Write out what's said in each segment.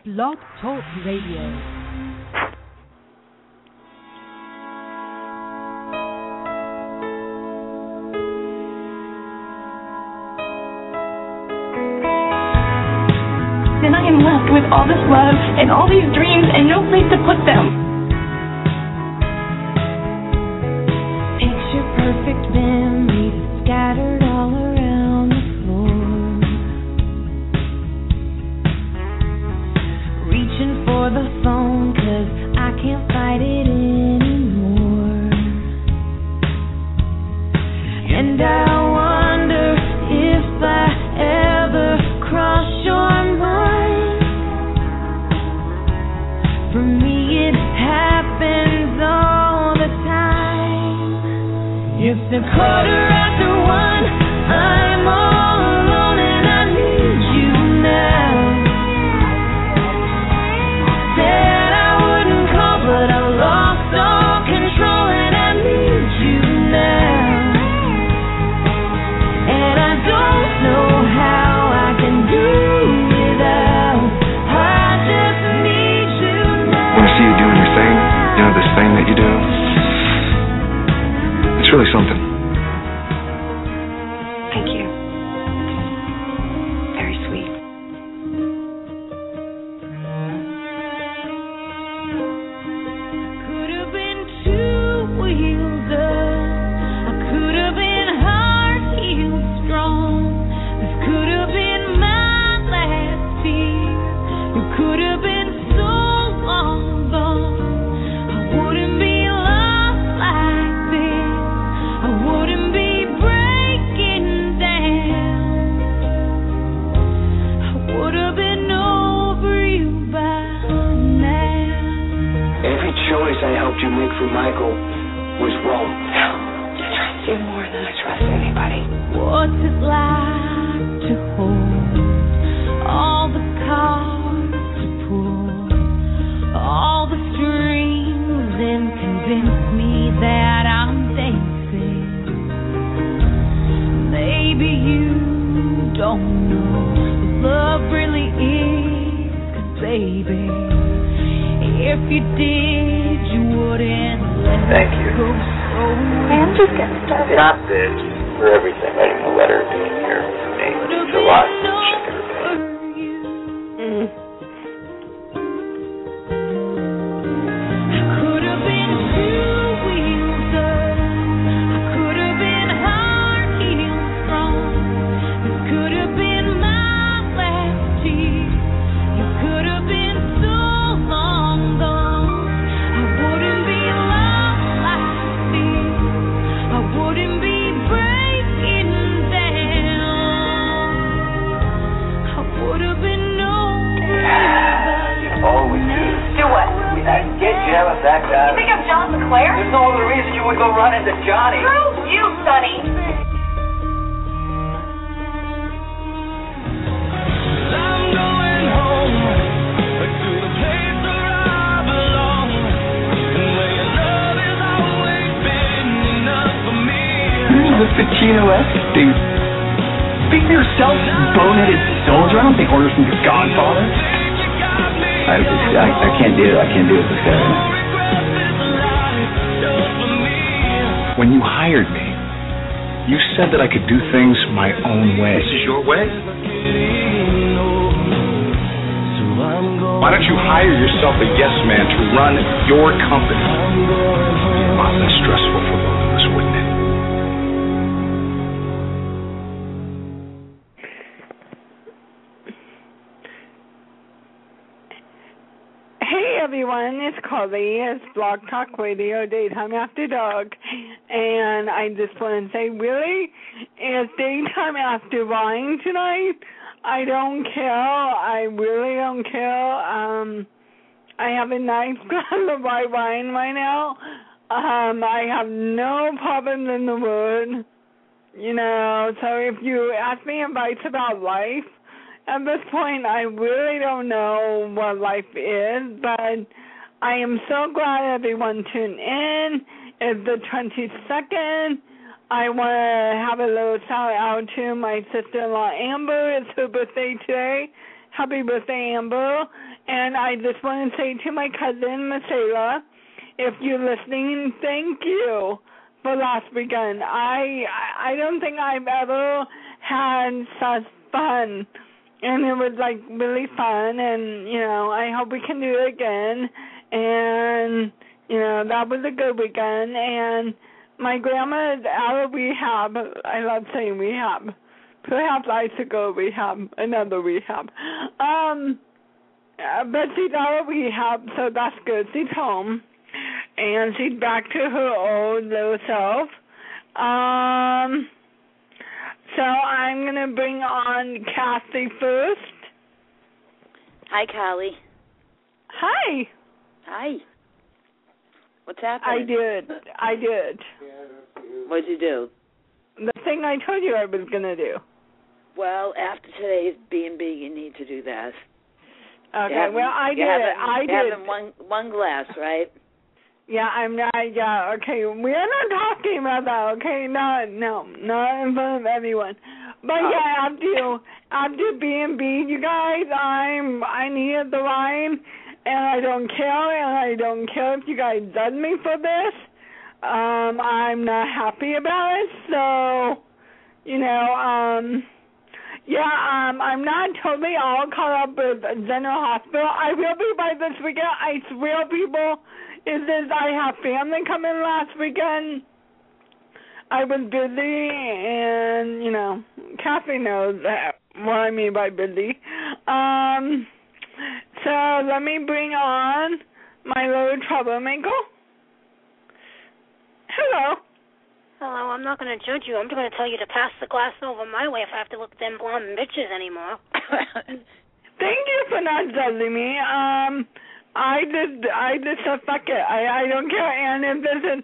Blog Talk Radio. Then I am left with all this love and all these dreams and no place to put them. Picture perfect memories scattered all around the floor. Reaching for the phone 'cause I can't fight it anymore. And I wonder if I ever cross your mind. For me it happens all the time. It's a quarter after one, I'm all alone and I need you now. Said I wouldn't call but I lost all control and I need you now. And I don't know how I can do without. I just need you now. When I see you doing your thing, you know, this thing that you do, it's really something. Thank you. Very sweet. Could have been two wheels up. I could have been heart healed strong. This could have been my last tear. You could have been so long gone. I wouldn't be lost like this. I wouldn't be breaking down. I would have been over you by now. Every choice I helped you make for Michael was wrong. I trust you more than I trust anybody. What's it like to hold all the cards to pull, all the strings and convince me that I'm dancing? Maybe you don't know what love really is, 'cause baby, if you did, you wouldn't let Thank it you. go so I'm just getting started. Not this, for everything. I didn't let her be here for me. It's a lot to check everything. Could have been two wheels up. I could have been heart healed strong. This could have been my last tear. You could have been so long gone. I wouldn't be lost like this. I wouldn't be breaking down. I would have been over You always do. Do what? I get jealous, that guy. You think I'm John LeClaire? There's no other reason you would go run into Johnny. Screw you, Sonny. I'm going home to the place where I belong, and where your love has always been enough for me. Who's the Pacino-esque dude? Speak for yourself, boneheaded soldier. I don't take orders from your godfather. I can't do it. I can't do it this guy. When you hired me, you said that I could do things my own way. This is your way? Why don't you hire yourself a yes man to run your company? It'd be a lot less stressful for both of us, wouldn't it? Hey everyone, it's Carly. It's Blog Talk Radio, Daytime After Dark. And I just want to say, really? It's Daytime After Wine tonight? I don't care. I really don't care. I have a nice glass of white wine right now. I have no problems in the world. You know, so if you ask me advice about life, at this point, I really don't know what life is, but I am so glad everyone tuned in. It's the 22nd. I want to have a little shout out to my sister-in-law, Amber. It's her birthday today. Happy birthday, Amber. And I just want to say to my cousin, Marcela, if you're listening, thank you for last weekend. I don't think I've ever had such fun. And it was, like, really fun. And, you know, I hope we can do it again. And, you know, that was a good weekend. And my grandma's out of rehab. I love saying rehab. Perhaps I should go rehab, another rehab. But she's out of rehab, so that's good. She's home. And she's back to her old little self. So I'm going to bring on Kathy first. Hi, Callie. Hi. Hi. What's happening? I did. What'd you do? The thing I told you I was going to do. Well, after today's B&B, you need to do that. Okay, well, I did it. You're having one glass, right? Yeah, I'm not, yeah, okay, we're not talking about that, okay? No, not in front of everyone. But yeah, after B&B, you guys, I needed the wine, and I don't care if you guys judge me for this. I'm not happy about it, so, you know, I'm not totally all caught up with General Hospital. I will be by this weekend. I swear, people, I have family coming last weekend. I was busy, and, you know, Kathy knows what I mean by busy. So let me bring on my little troublemaker. Hello. Hello, I'm not going to judge you. I'm just going to tell you to pass the glass over my way if I have to look at them blonde bitches anymore. Thank you for not judging me. I just fuck it. I don't care. And if there's an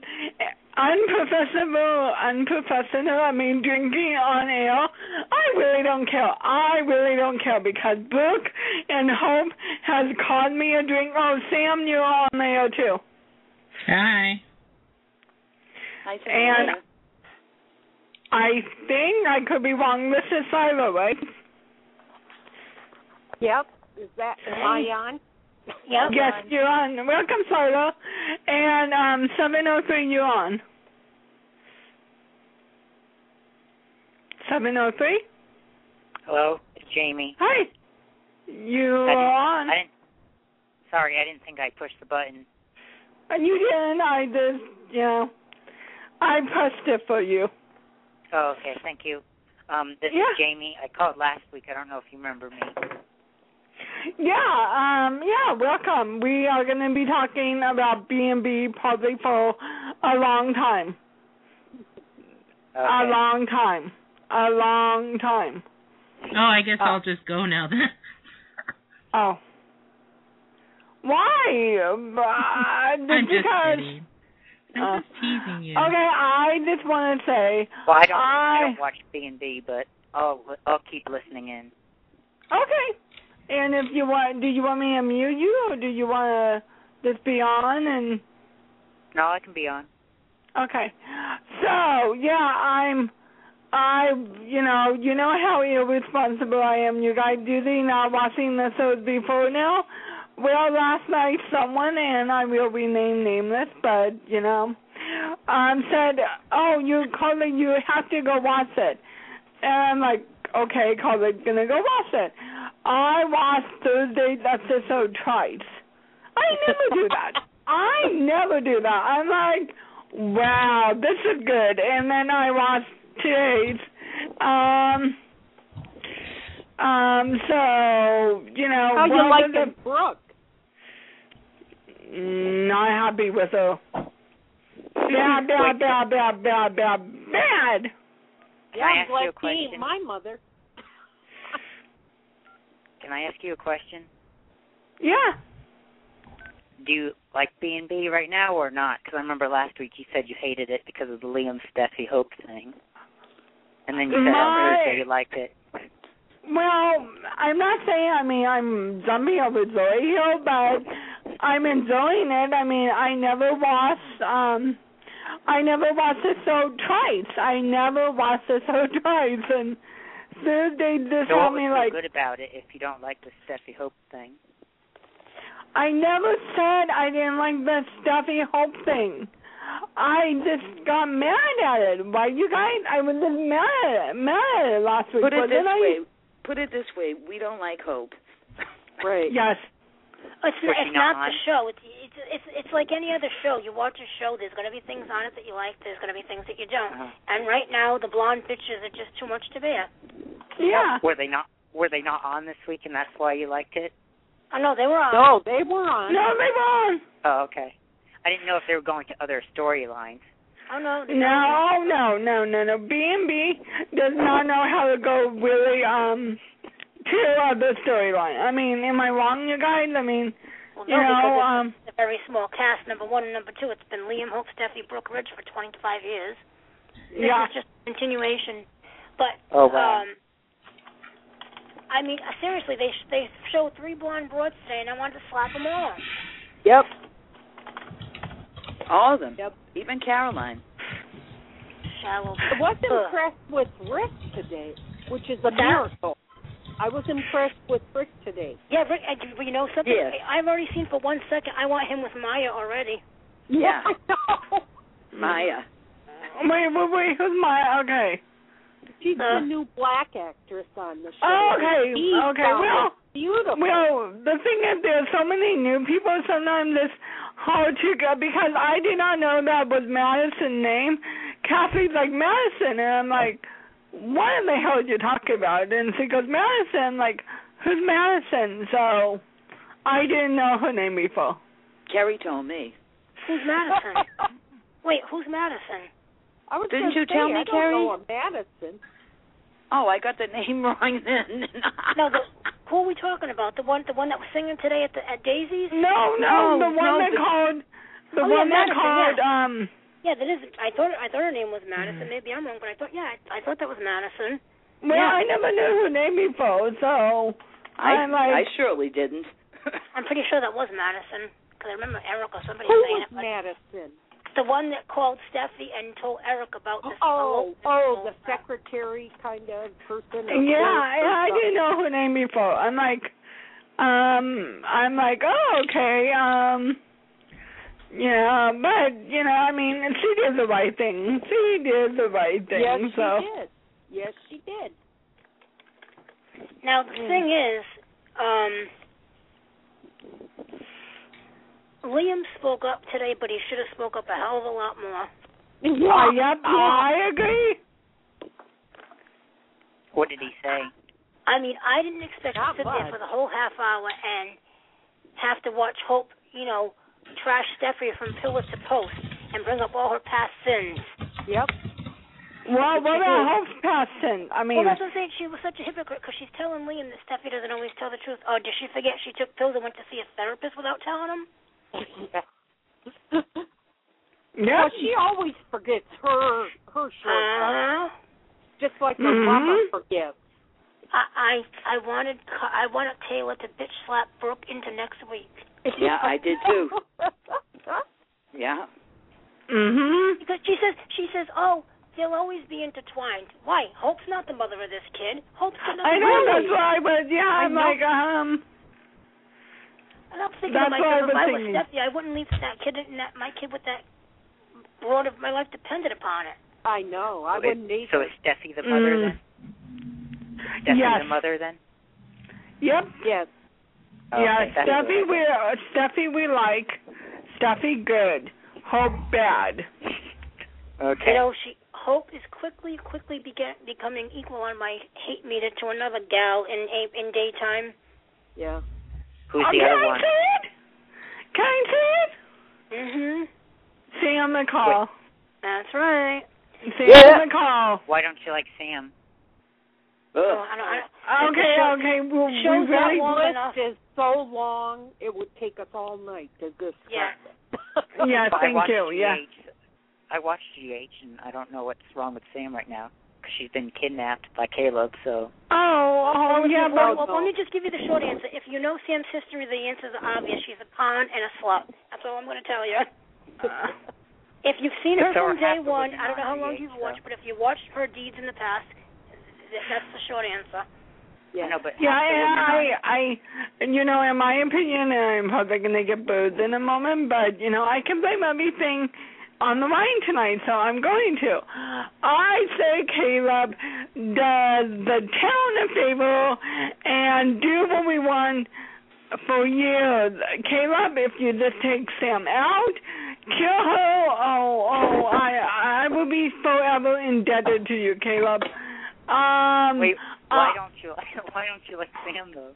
unprofessional, I mean, drinking on air, I really don't care because Brooke and Hope has called me a drink. Oh, Sam, you're on air too. Hi. Hi, Sam. And I think I could be wrong. This is Silo, right? Yep. Am I on? Yep. Yes, you're on. Welcome, Silo. And 703, you're on. 703? Hello, it's Jamie. Hi. You're on. Sorry, I didn't think I pushed the button. You didn't. I just, I pressed it for you. Oh, okay, thank you. This is Jamie. I called last week. I don't know if you remember me. Yeah, welcome. We are going to be talking about B&B probably for a long time. Okay. A long time. Oh, I guess I'll just go now then. Oh. Why? I'm just kidding. I'm just teasing you. Okay, I just want to say... Well, I don't watch B&B, but I'll keep listening in. Okay. And if you want, do you want me to mute you, or do you want to just be on and... No, I can be on. Okay. So, yeah, you know how irresponsible I am. You guys usually not watching the shows before now. Well, last night someone, and I will rename nameless, but, said, oh, you have to go watch it. And I'm like, okay, Carly's going to go watch it. I watched Thursday's episode twice. I never do that. I'm like, wow, this is good. And then I watched today's. So, how you like Brooke? Not happy with her. Bad. Yeah, like my mother. Can I ask you a question? Yeah. Do you like B&B right now or not? Because I remember last week you said you hated it because of the Liam Steffi Hope thing. And then you said on Thursday you liked it. Well, I'm not saying, I'm jumping over Zoe here, but I'm enjoying it. I never watched the show twice. And Thursday just so helped me what was so good about it if you don't like the Steffi Hope thing? I never said I didn't like the Steffi Hope thing. I just got mad at it. Why you guys? I was just mad at it last week. Put it this way. We don't like Hope. Right. Yes. It's not the show. It's like any other show. You watch a show. There's going to be things on it that you like. There's going to be things that you don't. And right now, the blonde bitches are just too much to bear. Yeah. Were they not on this week, and that's why you liked it? Oh no, they were on. No, they were on. No, they were on. Oh, okay. I didn't know if they were going to other storylines. Oh no. No. B&B does not know how to go really to the storyline. I mean, am I wrong, you guys? I mean, well, no, because it's a very small cast. Number one and number two, it's been Liam, Hope, Steffi, Brooke, Ridge for 25 years. This is just a continuation. But I mean, seriously, they showed 3 blonde broads today, and I wanted to slap them all. Yep. All of them. Yep. Even Caroline. Shallow. I was impressed with Rick today, which is a miracle. I was impressed with Rick today. Yeah, Rick, you know something? Yes. I've already seen for 1 second. I want him with Maya already. Yeah. I know. Maya. Wait, who's Maya? Okay. She's the new black actress on the show. Oh, okay. Well, beautiful. Well, the thing is, there's so many new people. Sometimes it's hard to go because I did not know that was Madison's name. Kathy's like, Madison, and I'm like, what in the hell are you talking about? And she goes, Madison. Like, who's Madison? So I didn't know her name before. Kerry told me. Who's Madison? Wait, who's Madison? Didn't you tell me, Kerry? I don't know a Madison. Oh, I got the name wrong then. No, who are we talking about? The one that was singing today at Daisy's? No, the one that called. Yeah, that is. I thought her name was Madison. Maybe I'm wrong, but I thought that was Madison. Well, I never knew her name before, so I surely didn't. I'm pretty sure that was Madison because I remember Eric or somebody saying it. Who was Madison? The one that called Steffi and told Eric about this. The secretary kind of person. Yeah, I didn't know her name before. I'm like, oh, okay, yeah, but, I mean, she did the right thing. Yes, she did. Now, the thing is, Liam spoke up today, but he should have spoke up a hell of a lot more. Yep, I agree. What did he say? I mean, I didn't expect to sit there for the whole half hour and have to watch Hope, trash Steffi from pillar to post and bring up all her past sins. Yep. Well, what about Hope's past sins? I mean... Well, that's what I'm saying. She was such a hypocrite because she's telling Liam that Steffi doesn't always tell the truth. Oh, did she forget she took pills and went to see a therapist without telling him? Yeah. Well, she always forgets her shortcuts. Just like her mama forgets. I wanted Taylor to bitch slap Brooke into next week. Yeah, I did too. Yeah. Because she says, oh, they'll always be intertwined. Why? Hope's not the mother of this kid. Hope's the I know that's why, but I'm like, And I'm thinking to myself, if I was Steffi, I wouldn't leave my kid with that broad of my life depended upon it. I know. I wouldn't either. So is Steffi the mother then? Steffi the mother then? Yep. Yes. Yeah, Steffi we like. Steffi good. Hope bad. Okay. Hope is quickly becoming equal on my hate meter to another gal in daytime. Yeah. Who's the other one? Can I see it? Sam McCall. That's right. Sam McCall. Why don't you like Sam? Okay. Well, shows that list is so long, it would take us all night to discuss it. Yeah, thank you. Yeah. I watched GH, and I don't know what's wrong with Sam right now because she's been kidnapped by Caleb. So. Well, let me just give you the short answer. If you know Sam's history, the answers are obvious. She's a pawn and a slut. That's all I'm going to tell you. If you've seen her from day one, I don't know how long you've watched, but if you watched her deeds in the past, that's the short answer. Yeah, no, but you know, in my opinion, and I'm probably going to get booed in a moment, but, you know, I can blame everything on the line tonight, so I'm going to. I say, Caleb, does the town a favor and do what we want for years. Caleb, if you just take Sam out, kill her, I will be forever indebted to you, Caleb. Wait, why don't you like Sam though?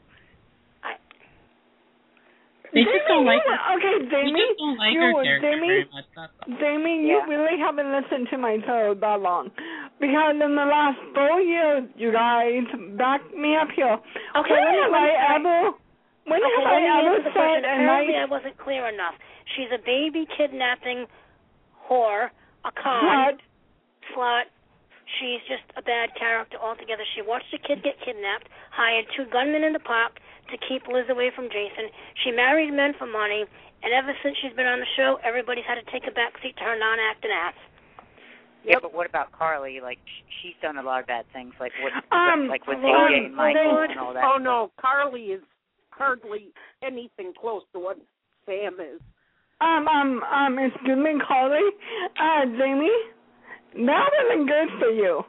They just don't like her. Okay, Jamie, they just don't like her character very much. Jamie, you really haven't listened to my show that long. Because in the last 4 years, you guys, back me up here. Okay, when have I ever said a Apparently nice... I wasn't clear enough. She's a baby kidnapping whore, a con, slut. She's just a bad character altogether. She watched a kid get kidnapped, hired 2 gunmen in the park to keep Liz away from Jason. She married men for money, and ever since she's been on the show, everybody's had to take a back seat to her non-acting ass. Yeah, but what about Carly? Like, she's done a lot of bad things, like with AJ and Michael and all that. Oh, no, Carly is hardly anything close to what Sam is. Excuse me, Carly? Jamie? That wasn't good for you.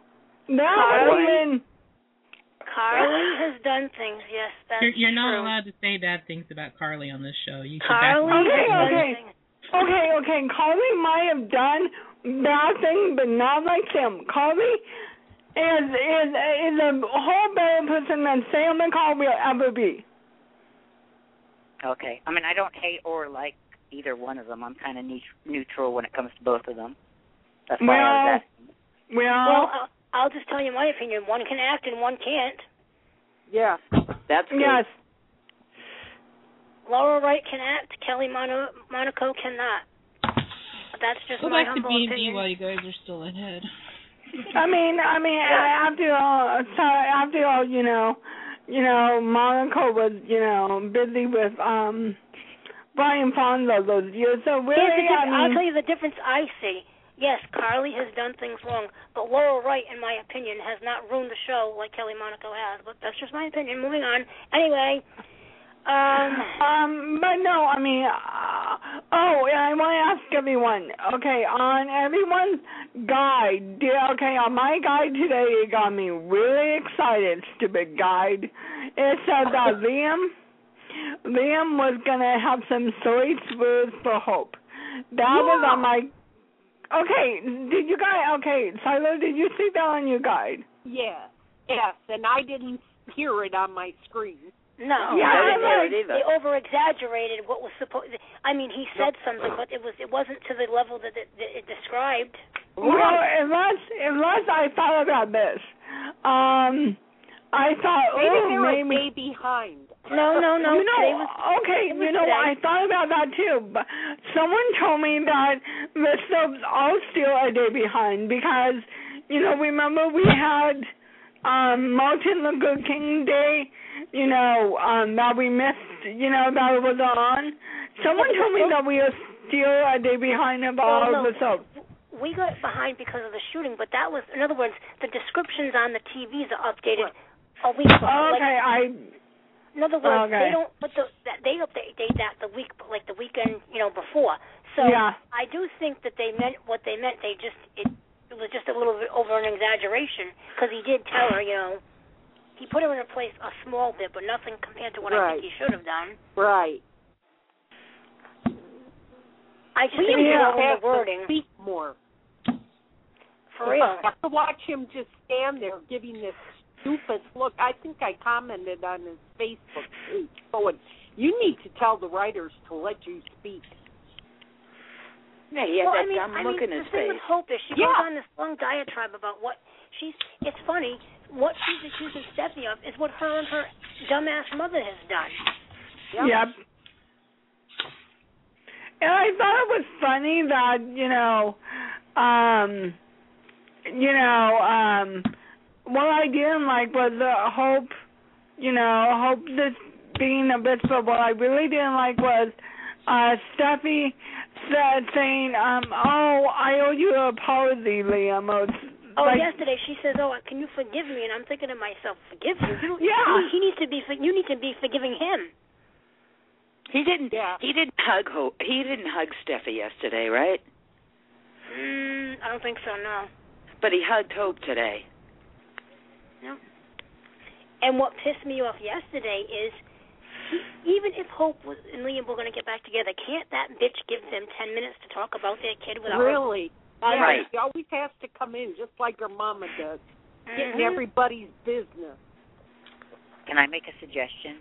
Carly has done things, yes, that's You're not true. allowed to say bad things about Carly on this show. You should Okay. Carly might have done bad things, but not like Sam. Carly is a whole better person than Sam and Carly will ever be. Okay. I mean, I don't hate or like either one of them. I'm kind of neutral when it comes to both of them. That's why I was asking. Well, I'll just tell you my opinion. One can act and one can't. Yeah, that's good. Yes. Laura Wright can act. Kelly Monaco cannot. That's just my humble opinion. Go back to B&B while you guys are still ahead. I mean, after all, you know, Monaco was, busy with Brian Fonda those years. So really, I'll tell you the difference I see. Yes, Carly has done things wrong, but Laura Wright, in my opinion, has not ruined the show like Kelly Monaco has. But that's just my opinion. Moving on. Anyway. But no, I mean, I want to ask everyone. Okay, on everyone's guide. On my guide today, it got me really excited. Stupid guide. It said that Liam was gonna have some sweet words for hope. That was on my. Okay, did you guys? Okay, Silo, did you see that on your guide? Yes, and I didn't hear it on my screen. No, I didn't hear it either. They over-exaggerated what was supposed. I mean, he said something, but it wasn't to the level that it described. Well, unless I thought about this, I thought, maybe a day behind. No. I thought about that too, but someone told me that the soaps all still a day behind because, remember we had Martin Luther King Day, that we missed, that it was on. Someone told me that we are still a day behind about all the soaps. We got behind because of the shooting, but that was, in other words, the descriptions on the TVs are updated a week before. Okay, in other words, they don't. But they update that the weekend, before. So yeah. I do think that they meant what they meant. It was just a little bit over an exaggeration because he did tell her, he put her in a place a small bit, but nothing compared to what I think he should have done. Right. I just think he have the wording. Speak more. For real. To watch him just stand there giving this stupid look. I think I commented on his Facebook page going, you need to tell the writers to let you speak. Yeah, I'm looking at his face. The thing with Hope is she goes on this long diatribe about what it's funny, what she's accusing Stephanie of is what her and her dumbass mother has done. Yep. And I thought it was funny that, what I didn't like was Hope just being a bitch, but what I really didn't like was Steffi saying, I owe you an apology, Liam, or yesterday she says, "Oh, can you forgive me?" And I'm thinking to myself, "Forgive you? Yeah. He needs to be. You need to be forgiving him." He didn't. Yeah. He didn't hug Hope. He didn't hug Steffi yesterday, right? I don't think so. No. But he hugged Hope today. No. And what pissed me off yesterday is, even if Hope and Liam were going to get back together, can't that bitch give them 10 minutes to talk about their kid without Really? Yeah, right. She always has to come in just like her mama does, getting everybody's business. Can I make a suggestion?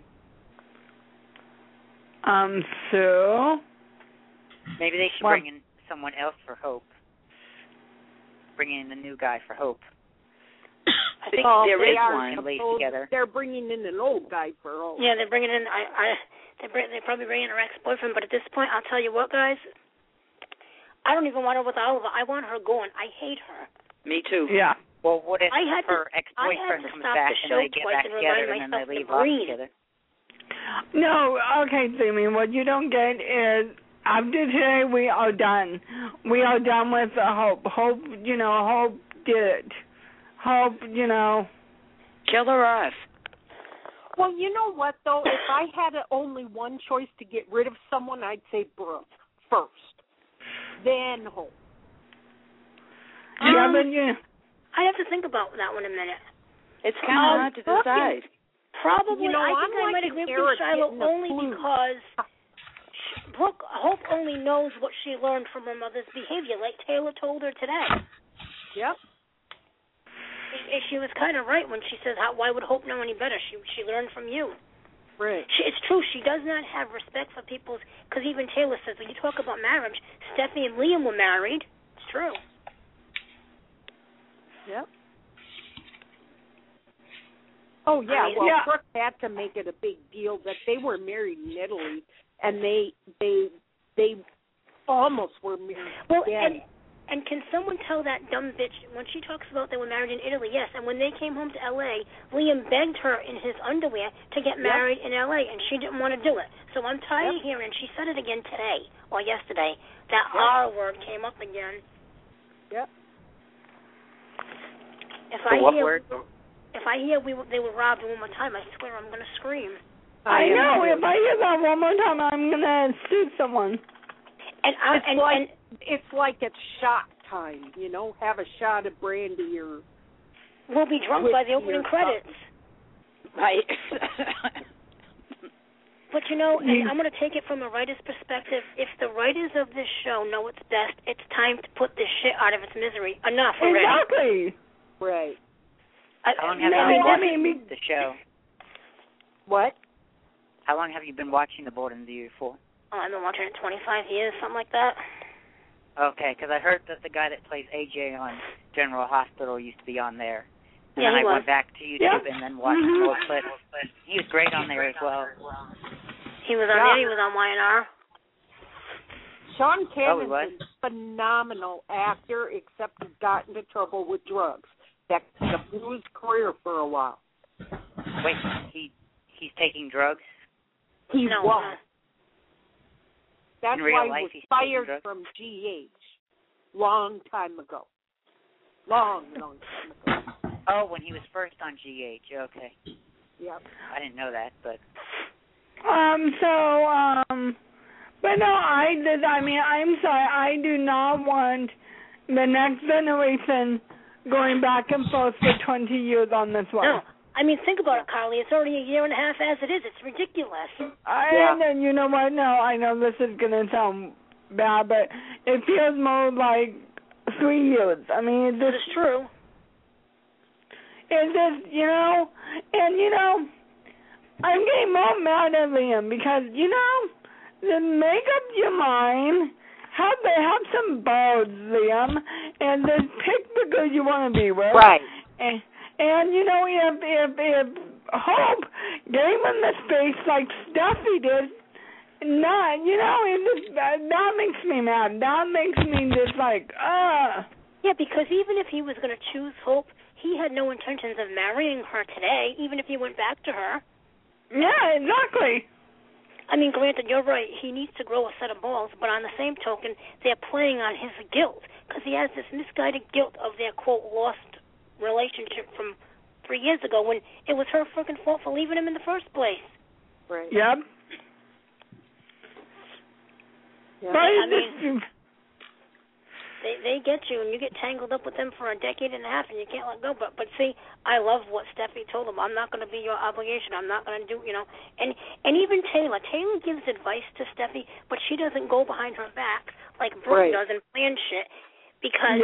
So? Maybe they should bring in someone else for Hope. Bring in a new guy for Hope. I think there is one. Together. They're bringing in an old guy for Hope. Yeah, they're bringing in. They're probably bringing in her ex-boyfriend. But at this point, I'll tell you what, guys. I don't even want her with Oliver. I want her going. I hate her. Me too. Yeah. Well, what if I her had ex-boyfriend to comes stop back the and show they get twice back and together remind and then they myself leave to off breathe. together? No, okay, Sammy, what you don't get is, after today, we are done. We are done with Hope. Hope did it. Hope, Kill her off. Well, you know what, though? If I had only one choice to get rid of someone, I'd say Brooke first. Then Hope. Yeah, but yeah. I have to think about that one a minute. It's kind of hard to decide. Probably, I think I I'm might like agree Eric with Shiloh getting the only flu. because Hope only knows what she learned from her mother's behavior, like Taylor told her today. Yep. She was kind of right when she says, "Why would Hope know any better? She learned from you." Right. It's true. She does not have respect for people's. Because even Taylor says, when you talk about marriage, Steffi and Liam were married. It's true. Yep. Oh, yeah. Brooke had to make it a big deal that they were married in Italy, and they almost were married. Well, again. and can someone tell that dumb bitch, when she talks about they were married in Italy, yes, and when they came home to L.A., Liam begged her in his underwear to get married in L.A., and she didn't want to do it. So I'm tired of hearing, she said it again today, or yesterday, that R word came up again. Yep. If I hear they were robbed one more time, I swear I'm going to scream. I know. If I hear that one more time, I'm going to sue someone. It's like it's shot time, have a shot of brandy or... We'll be drunk by the opening credits. Right. But, and I'm going to take it from a writer's perspective. If the writers of this show know it's best, it's time to put this shit out of its misery. Enough already. Exactly. Right. How long have you been watching the show? What? How long have you been watching The Bold and the Beautiful? Oh, I've been watching it 25 years, something like that. Okay, because I heard that the guy that plays AJ on General Hospital used to be on there. And yeah, then he went back to YouTube and then watched more clips. He was great on there as well. He was on there. He was on YNR. Sean Cannon's a phenomenal actor, except he got into trouble with drugs. That blew his career for a while. Wait, he's taking drugs? He was. That's why he was he's fired from GH long time ago. Long time ago. Oh, when he was first on GH, okay. Yep. I didn't know that, but... But no, I'm sorry, I do not want the next generation going back and forth for 20 years on this one. No. Think about it, Carly. It's already a year and a half as it is. It's ridiculous. And you know what? No, I know this is going to sound bad, but it feels more like 3 years. This is true. It's just, I'm getting more mad at Liam because, then make up your mind. Have some balls, Liam, and then pick the girl you want to be with. Right. And if Hope gave him the space like Steffi did, that makes me mad. That makes me just like, Yeah, because even if he was going to choose Hope, he had no intentions of marrying her today, even if he went back to her. Yeah, exactly. Granted, you're right. He needs to grow a set of balls, but on the same token, they're playing on his guilt because he has this misguided guilt of their, quote, lost relationship from 3 years ago when it was her freaking fault for leaving him in the first place. Right. Yep. Yeah. I mean, they get you, and you get tangled up with them for a decade and a half, and you can't let go. But see, I love what Steffi told him. I'm not going to be your obligation. I'm not going to do, And even Taylor gives advice to Steffi, but she doesn't go behind her back like Brooke does and plan shit because,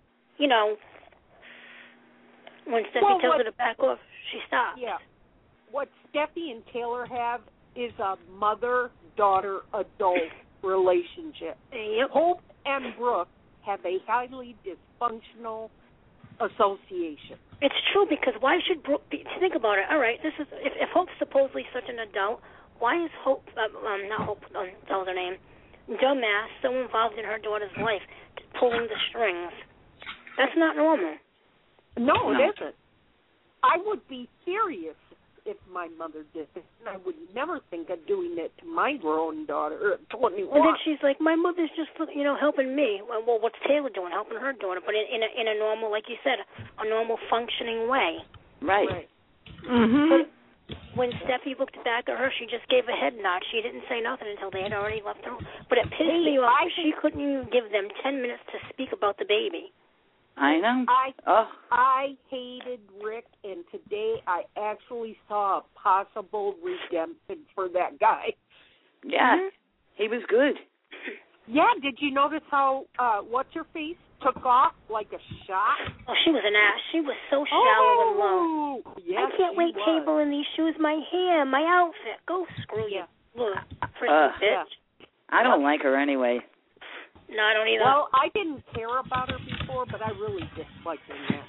when Steffi tells her to back off, she stops. Yeah. What Steffi and Taylor have is a mother-daughter adult relationship. Yep. Hope and Brooke have a highly dysfunctional association. It's true, because why should Brooke be? Think about it. All right, this is if Hope's supposedly such an adult, why is Hope, not Hope, that was her name, dumbass, so involved in her daughter's life, pulling the strings? That's not normal. No, it isn't. I would be furious if my mother did this, and I would never think of doing it to my grown daughter at 21. And then she's like, my mother's just, helping me. Well, what's Taylor doing? Helping her daughter, but in a normal, like you said, a normal functioning way. Right. Mm-hmm. But when Steffi looked back at her, she just gave a head nod. She didn't say nothing until they had already left the room. But it pissed me off. She couldn't even give them 10 minutes to speak about the baby. I know. I hated Rick, and today I actually saw a possible redemption for that guy. Yeah, he was good. Yeah, did you notice how what's-her-face took off like a shot? Oh, she was an ass. She was so shallow and low. Yes, I can't wait, Cable, in these shoes, my hair, my outfit. Go screw you. Look, bitch. Yeah. I don't like her anyway. No, I don't either. Well, I didn't care about her before, but I really disliked her now.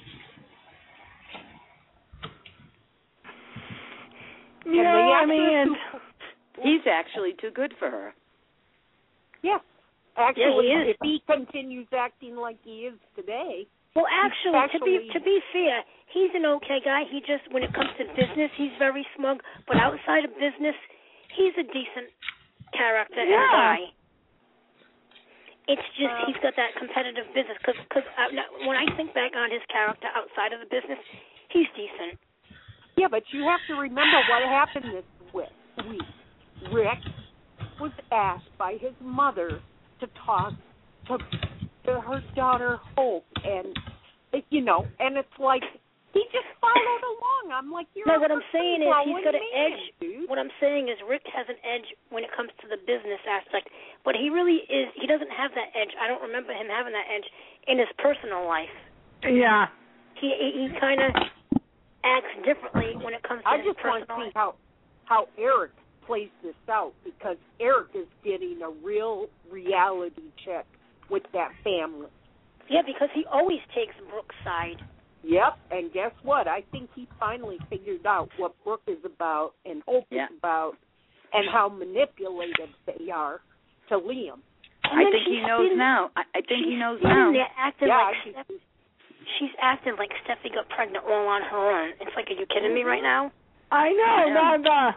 He's actually too good for her. Yes. Actually, he is. If he continues acting like he is today. Well, actually, to be fair, he's an okay guy. He just, when it comes to business, he's very smug. But outside of business, he's a decent character and guy. It's just he's got that competitive business. Because when I think back on his character outside of the business, he's decent. Yeah, but you have to remember what happened this week. Rick was asked by his mother to talk to her daughter Hope, and and it's like he just followed along. I'm like, what I'm saying is he's got an edge. Dude. What I'm saying is Rick has an edge when it comes to the business aspect, but he really is. He doesn't have that edge. I don't remember him having that edge in his personal life. Yeah. He kind of acts differently when it comes to his personal life. I just want to see how Eric plays this out, because Eric is getting a real reality check with that family. Yeah, because he always takes Brooke's side. Yep, and guess what? I think he finally figured out what Brooke is about and Hope is about, and how manipulative they are to Liam. I think he knows now. I think he knows now. She's acting like Steffi got pregnant all on her own. It's like, are you kidding me right now? I know, Rhonda.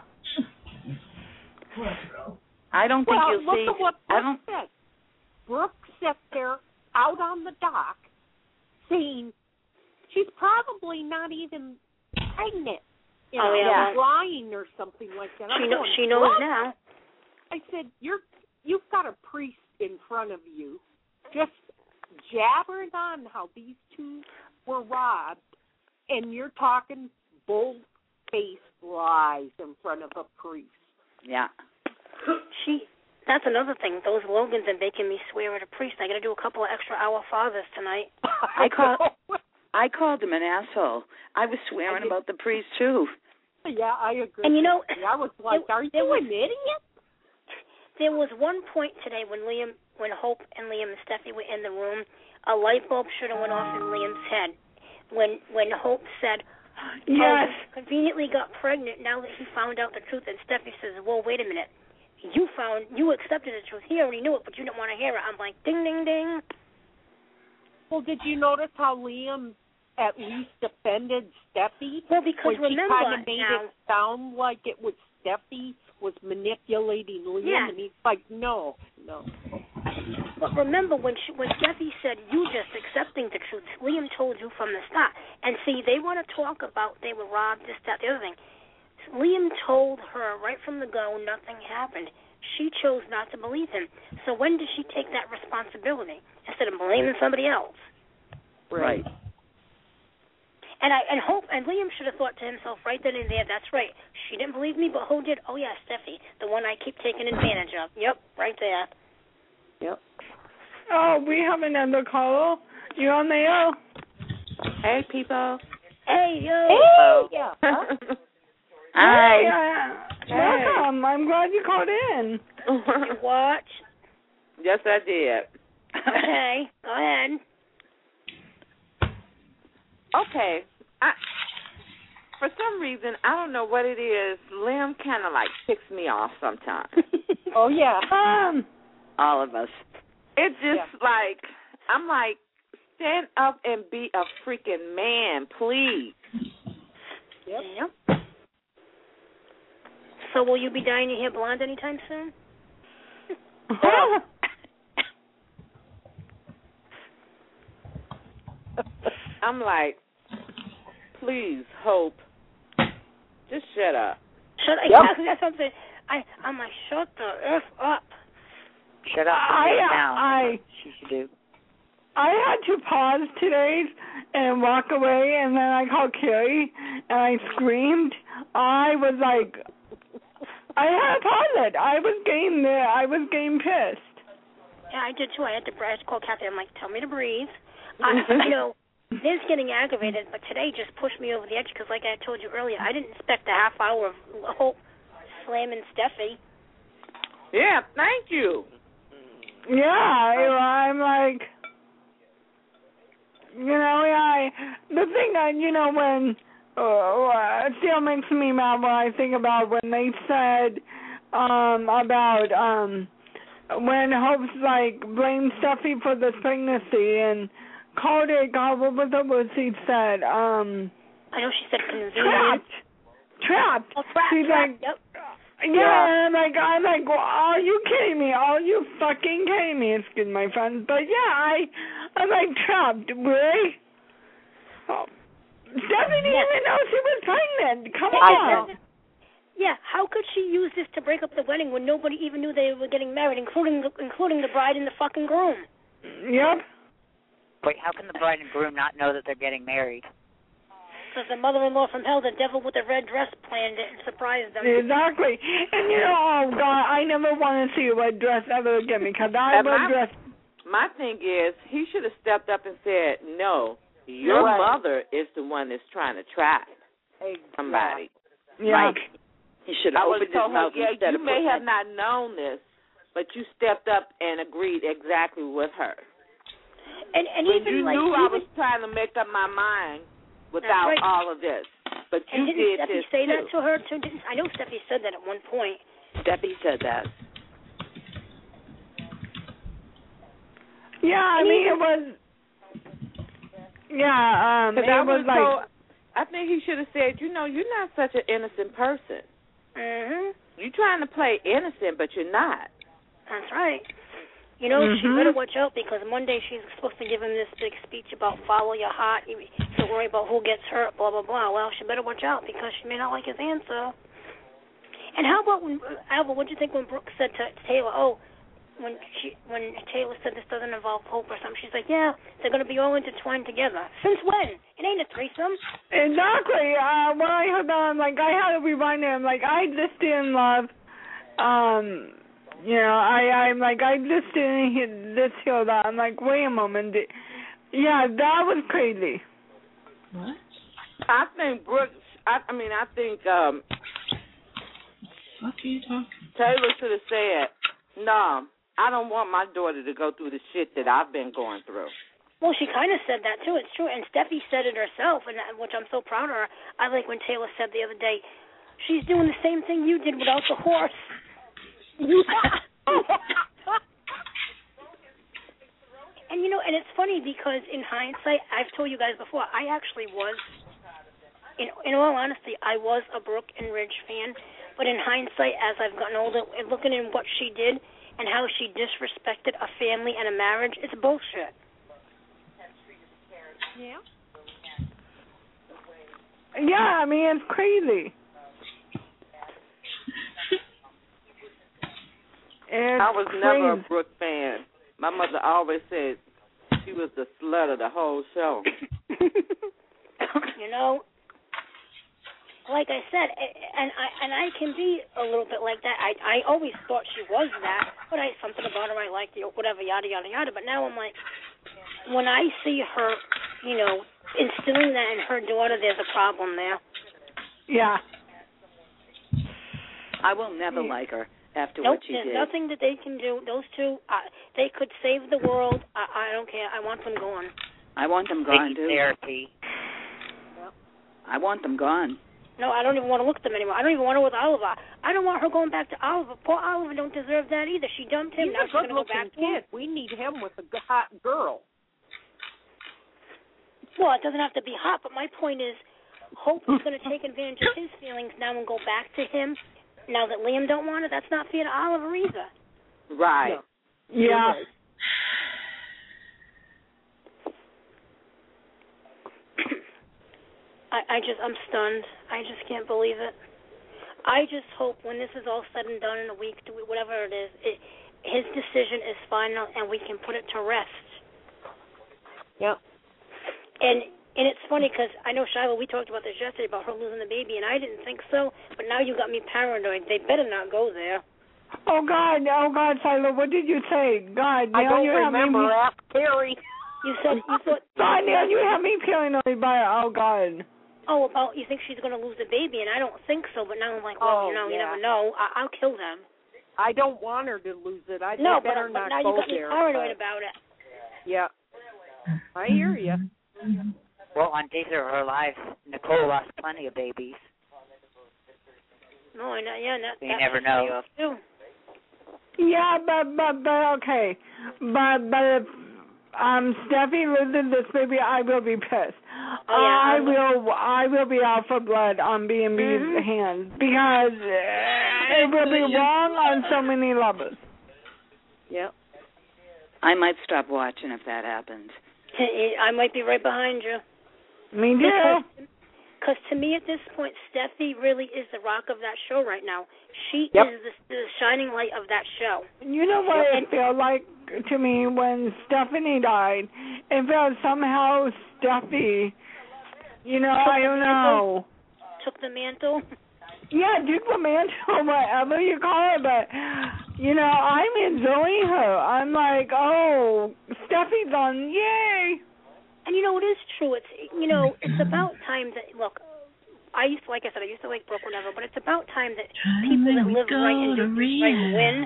I don't think you'll see. Look at what Brooke said. Brooke sat there out on the dock saying she's probably not even pregnant. Lying or something like that. She knows now. I said, you've got a priest in front of you just jabbering on how these two were robbed, and you're talking bold-faced lies in front of a priest. Yeah. That's another thing. Those Logans are making me swear at a priest. I got to do a couple of extra Our Fathers tonight. I called him an asshole. I was swearing about the priest too. Yeah, I agree. And I was like, are you an idiot? There was one point today when Hope and Liam and Steffi were in the room, a light bulb should have went off in Liam's head. When Hope said, yes, conveniently got pregnant now that he found out the truth, and Steffi says, well, wait a minute. You accepted the truth. He already knew it, but you didn't want to hear it. I'm like, ding, ding, ding. Well, did you notice how Liam at least defended Steffi? Well, because when remember, she kind of made it sound like it was Steffi was manipulating Liam, and he's like, no, No. But remember when Steffi said you just accepting the truth, Liam told you from the start. And see, they want to talk about they were robbed, this, that, the other thing. Liam told her right from the go nothing happened. She chose not to believe him. So when does she take that responsibility instead of blaming somebody else? Right. And Liam should have thought to himself right then and there, that's right. She didn't believe me, but who did? Oh yeah, Steffi, the one I keep taking advantage of. Yep, right there. Yep. Oh, we have another caller. You're on the air. Hey, people. Hey, yo. Hey, yeah. Hi. Welcome. I'm glad you called in. You watch? Yes, I did. Okay, go ahead. Okay. For some reason, I don't know what it is, Lim kind of like ticks me off sometimes. Oh, yeah. All of us. It's just like, I'm like, stand up and be a freaking man, please. Yep. So will you be dyeing your hair blonde anytime soon? I'm like, please, Hope, just shut up. Shut up. Exactly. That's what I'm saying. I'm like, shut the F up. Shut up and sit down. She should do. I had to pause today and walk away, and then I called Carrie, and I screamed. I was like, I had to pause it. I was getting pissed. Yeah, I did too. I had to call Kathy. I'm like, tell me to breathe. You know, Liz getting aggravated, but today just pushed me over the edge because, like I told you earlier, I didn't expect a half hour of Hope slamming Steffi. Yeah, thank you. Yeah, I'm like, you know, the thing that, you know, when it still makes me mad when I think about when they said about when Hope's like blamed Steffi for the pregnancy and called it, God, what was the words he said? I know she said convenient. Trapped. Oh, trapped. She's like, yep. Yeah, I'm like, well, are you kidding me? Are you fucking kidding me? Excuse my friends, but yeah, I'm like trapped. Really? Oh. Steffi didn't even know she was pregnant. Come on. Yeah, how could she use this to break up the wedding when nobody even knew they were getting married, including the bride and the fucking groom? Yep. Wait, how can the bride and groom not know that they're getting married? Because the mother-in-law from hell, the devil with the red dress, planned it and surprised them. Exactly. And you know, oh God, I never want to see a red dress ever again because I red dress. My thing is, he should have stepped up and said, no, your mother is the one that's trying to trap somebody. Yeah. Right. He should have opened his mouth instead of you may have not known this, but you stepped up and agreed exactly with her. And when even you like, knew I was trying to make up my mind without all of this. But you did this Steffi say too. that to her too? I know Steffi said that at one point. Steffi said that. Yeah, I mean it was. Yeah, it was like. I think he should have said, you know, you're not such an innocent person. Mhm. You're trying to play innocent, but you're not. That's right. You know, she better watch out because Monday she's supposed to give him this big speech about follow your heart. Don't worry about who gets hurt, blah, blah, blah. Well, she better watch out because she may not like his answer. And how about when, Alva, what did you think when Brooke said to Taylor, when Taylor said this doesn't involve Hope or something, she's like, yeah, they're going to be all intertwined together. Since when? It ain't a threesome. Exactly. When I heard that, I'm like, I had to rewind it. I'm like, I just didn't love, you know, I'm like, I just didn't hear that. I'm like, wait a moment. Yeah, that was crazy. What? I think Brooke, I think What are you talking? Taylor should have said, no, I don't want my daughter to go through the shit that I've been going through. Well, she kind of said that, too. It's true. And Steffi said it herself, which I'm so proud of her. I like when Taylor said the other day, she's doing the same thing you did without the horse. And, you know, and it's funny because in hindsight, I've told you guys before, I actually was, in all honesty, I was a Brooke and Ridge fan. But in hindsight, as I've gotten older, and looking at what she did, and how she disrespected a family and a marriage, it's bullshit. Yeah. Yeah, I mean, it's crazy. I was never a Brooke fan. My mother always said she was the slut of the whole show. You know, like I said, and I can be a little bit like that. I always thought she was that, but something about her I liked, whatever, yada, yada, yada. But now I'm like, when I see her, you know, instilling that in her daughter, there's a problem there. Yeah. I will never like her after what she did. There's nothing that they can do. Those two, they could save the world. I don't care. I want them gone. I want them gone, too. Therapy. Yep. I want them gone. No, I don't even want to look at them anymore. I don't even want her with Oliver. I don't want her going back to Oliver. Poor Oliver don't deserve that either. She dumped him. Now she's going to go back to him. We need him with a hot girl. Well, it doesn't have to be hot, but my point is, Hope is going to take advantage of his feelings now and go back to him. Now that Liam don't want it, that's not fair to Oliver either. Right. Yeah. I'm stunned. I just can't believe it. I just hope when this is all said and done in a week, whatever it is, his decision is final and we can put it to rest. Yep. And it's funny because I know, Shiloh, we talked about this yesterday about her losing the baby, and I didn't think so, but now you got me paranoid. They better not go there. Oh, God, Shiloh, what did you say? God, I now don't you remember. Ask Terry. You thought... God, now you have me paranoid by it. Oh, God. Oh, about you think she's going to lose the baby, and I don't think so, but now I'm like, well, you never know. I'll kill them. I don't want her to lose it. They but better not now go you got me there, paranoid about it. Yeah. I hear you. Well, on Days of Her Life, Nicole lost plenty of babies. No, I know. Yeah, you never know. Too. Yeah, but okay. But if Steffi loses this baby, I will be pissed. I will be out for blood on B&B's hands because it will be wrong on so many levels. Yep. I might stop watching if that happens. I might be right behind you. Me too. Because to me at this point, Steffi really is the rock of that show right now. She Yep. is the shining light of that show. You know what it felt like to me when Stephanie died? It felt somehow Steffi, I don't know. Took the mantle? Yeah, took the mantle, whatever you call it, but, I'm enjoying her. I'm like, oh, Steffi's on, yay! And it is true. It's it's about time that look. I used to like Brooke, whatever, but it's about time that people that live right and do things right win.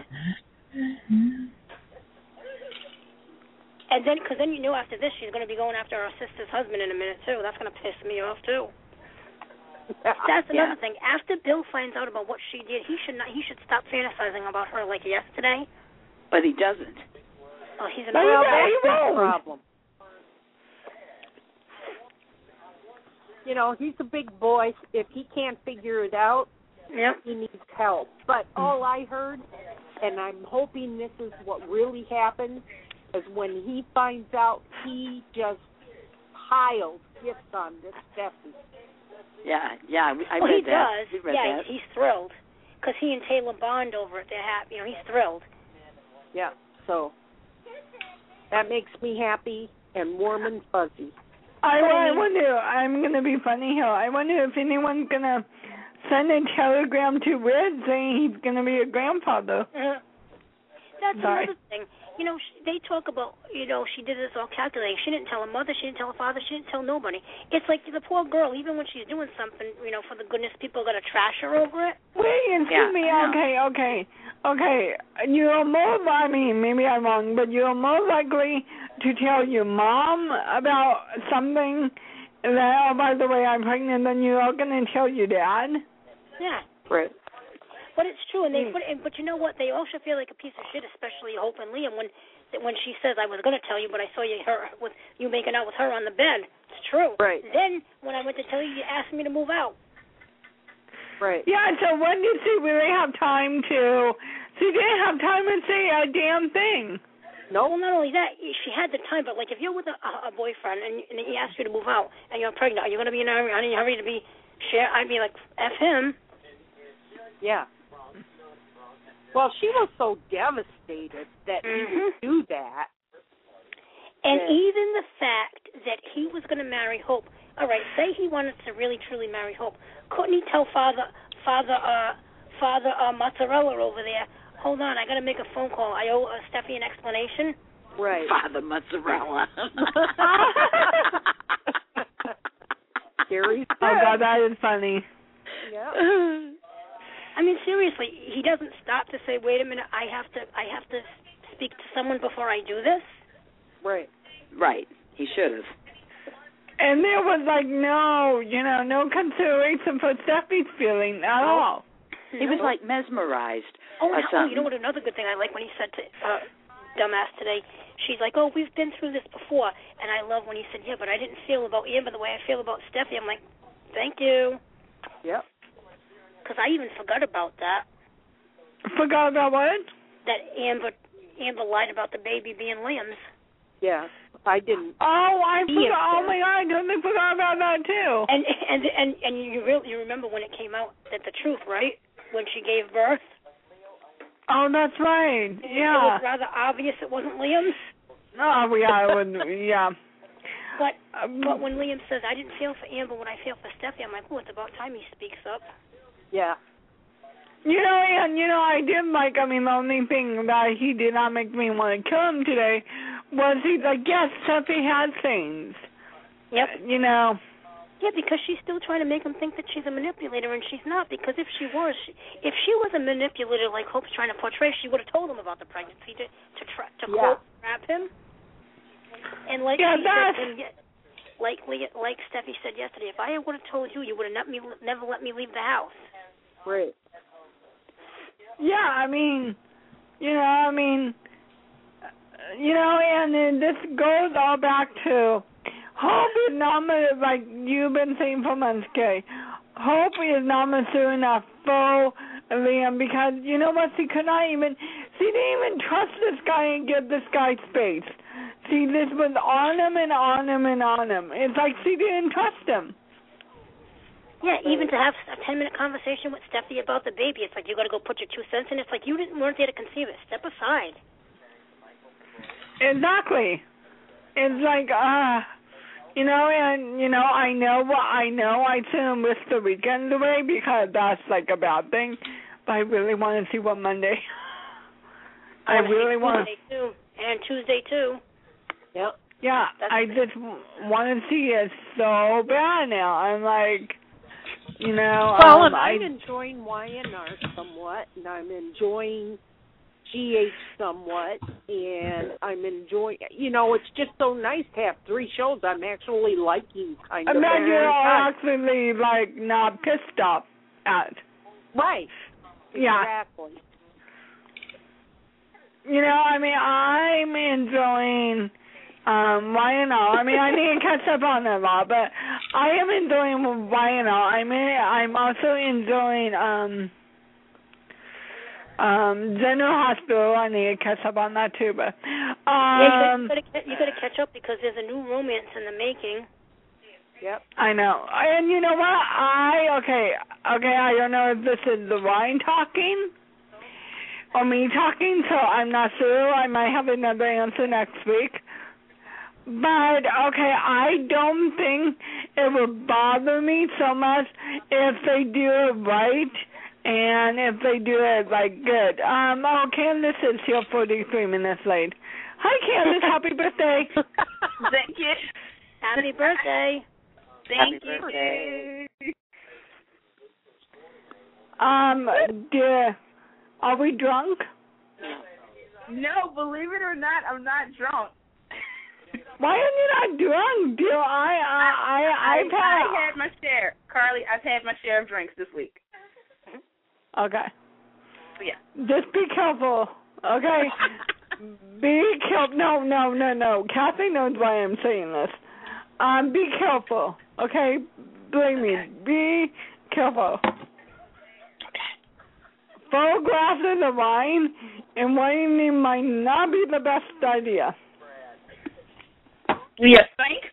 And then, because then after this, she's going to be going after her sister's husband in a minute too. That's going to piss me off too. That's another thing. After Bill finds out about what she did, he should stop fantasizing about her like yesterday. But he doesn't. Oh, he's an that's the problem. He's a big boy. If he can't figure it out, he needs help. But all I heard, and I'm hoping this is what really happened, is when he finds out, he just piles gifts on this Steffi. Yeah, I read he that. Does. Yeah, he's thrilled because he and Taylor bond over it. They're happy. He's thrilled. Yeah, so that makes me happy and warm and fuzzy. I wonder, I'm going to be funny here. I wonder if anyone's going to send a telegram to Red saying he's going to be a grandfather. That's another thing. They talk about, she did this all calculating. She didn't tell her mother. She didn't tell her father. She didn't tell nobody. It's like the poor girl, even when she's doing something, for the goodness, people are going to trash her over it. Wait, excuse me. Okay. You're maybe I'm wrong, but you're more likely to tell your mom about something that, oh, by the way, I'm pregnant, than you are going to tell your dad. Yeah. Right. But it's true, and but you know what? They all should feel like a piece of shit, especially Hope and Liam, when she says, "I was going to tell you, but I saw you making out with her on the bed." It's true. Right. Then when I went to tell you, you asked me to move out. Right. Yeah. So when did she really have time to She didn't have time to say a damn thing. No. Well, not only that, she had the time, but like if you're with a boyfriend and he asks you to move out and you're pregnant, are you going to be in a hurry to be share? I'd be like, F him. Yeah. Well, she was so devastated that he would do that. And even the fact that he was going to marry Hope. All right, say he wanted to really truly marry Hope. Couldn't he tell Father Mozzarella over there? Hold on, I got to make a phone call. I owe Steffi an explanation. Right. Father Mozzarella. Scary. Oh God, that is funny. Yeah. I mean, seriously, he doesn't stop to say, "Wait a minute, I have to speak to someone before I do this." Right. Right. He should have. And there was like no consideration for Steffi's feeling at all. He was like mesmerized. Oh, you know what? Another good thing I like when he said to Dumbass today, she's like, "Oh, we've been through this before," and I love when he said, "Yeah, but I didn't feel about Amber the way I feel about Steffi." I'm like, "Thank you." Yep. Because I even forgot about that. Forgot about what? That Amber lied about the baby being Liam's. Yeah, I didn't. Oh, I forgot. Oh my God, I totally forgot about that too. And you remember when it came out that the truth, right? When she gave birth. Oh, that's right. Yeah. It was rather obvious it wasn't Liam's. Oh, yeah, it wouldn't. Yeah. But when Liam says, "I didn't feel for Amber when I feel for Steffi," I'm like, "Oh, it's about time he speaks up." Yeah. I did like, the only thing that he did not make me want to kill him today was he's like, yes, Steffi has things. Yep. Yeah, because she's still trying to make him think that she's a manipulator, and she's not, because if she was a manipulator like Hope's trying to portray, she would have told him about the pregnancy to quote, trap him. And like like Steffi said yesterday, if I would have told you, you would have never let me leave the house. Right. Yeah, and then this goes all back to Hope is not, like you've been saying for months, Kay. Hope is not mature enough for Liam because, you know what, she didn't even trust this guy and give this guy space. See, this was on him and on him and on him. It's like she didn't trust him. Yeah, even to have a 10-minute conversation with Steffi about the baby, it's like you got to go put your 2 cents in. It's like you weren't there to conceive it. Step aside. Exactly. It's like, I know I shouldn't wish the weekend away because that's like a bad thing, but I really want to see what Monday. I really want to. And Tuesday too. Yep. Yeah, I just want to see it so bad now. I'm like, Well, and I'm enjoying YNR somewhat, and I'm enjoying GH somewhat, and I'm enjoying, it's just so nice to have 3 shows I'm actually liking, kind of. Imagine you're actually, like, not pissed off at. Right. Yeah. Exactly. I'm enjoying YNR. I need to catch up on it a lot, but I am enjoying YNR. I'm also enjoying General Hospital. I need to catch up on that too, but you got to catch up because there's a new romance in the making. Yep. I know. And you know what? I don't know if this is the Ryan talking or me talking, so I'm not sure. I might have another answer next week. But, I don't think it would bother me so much if they do it right and if they do it, good. Candace is here 43 minutes late. Hi, Candace. Happy birthday. Thank you. Happy birthday. Thank you. Are we drunk? No, believe it or not, I'm not drunk. Why are you not drunk, dear? I've had my share. Carly, I've had my share of drinks this week. Okay. Yeah. Just be careful, okay? Be careful. No. Kathy knows why I'm saying this. Be careful, okay? Believe me, be careful. full glasses of wine in one evening might not be the best idea. You think?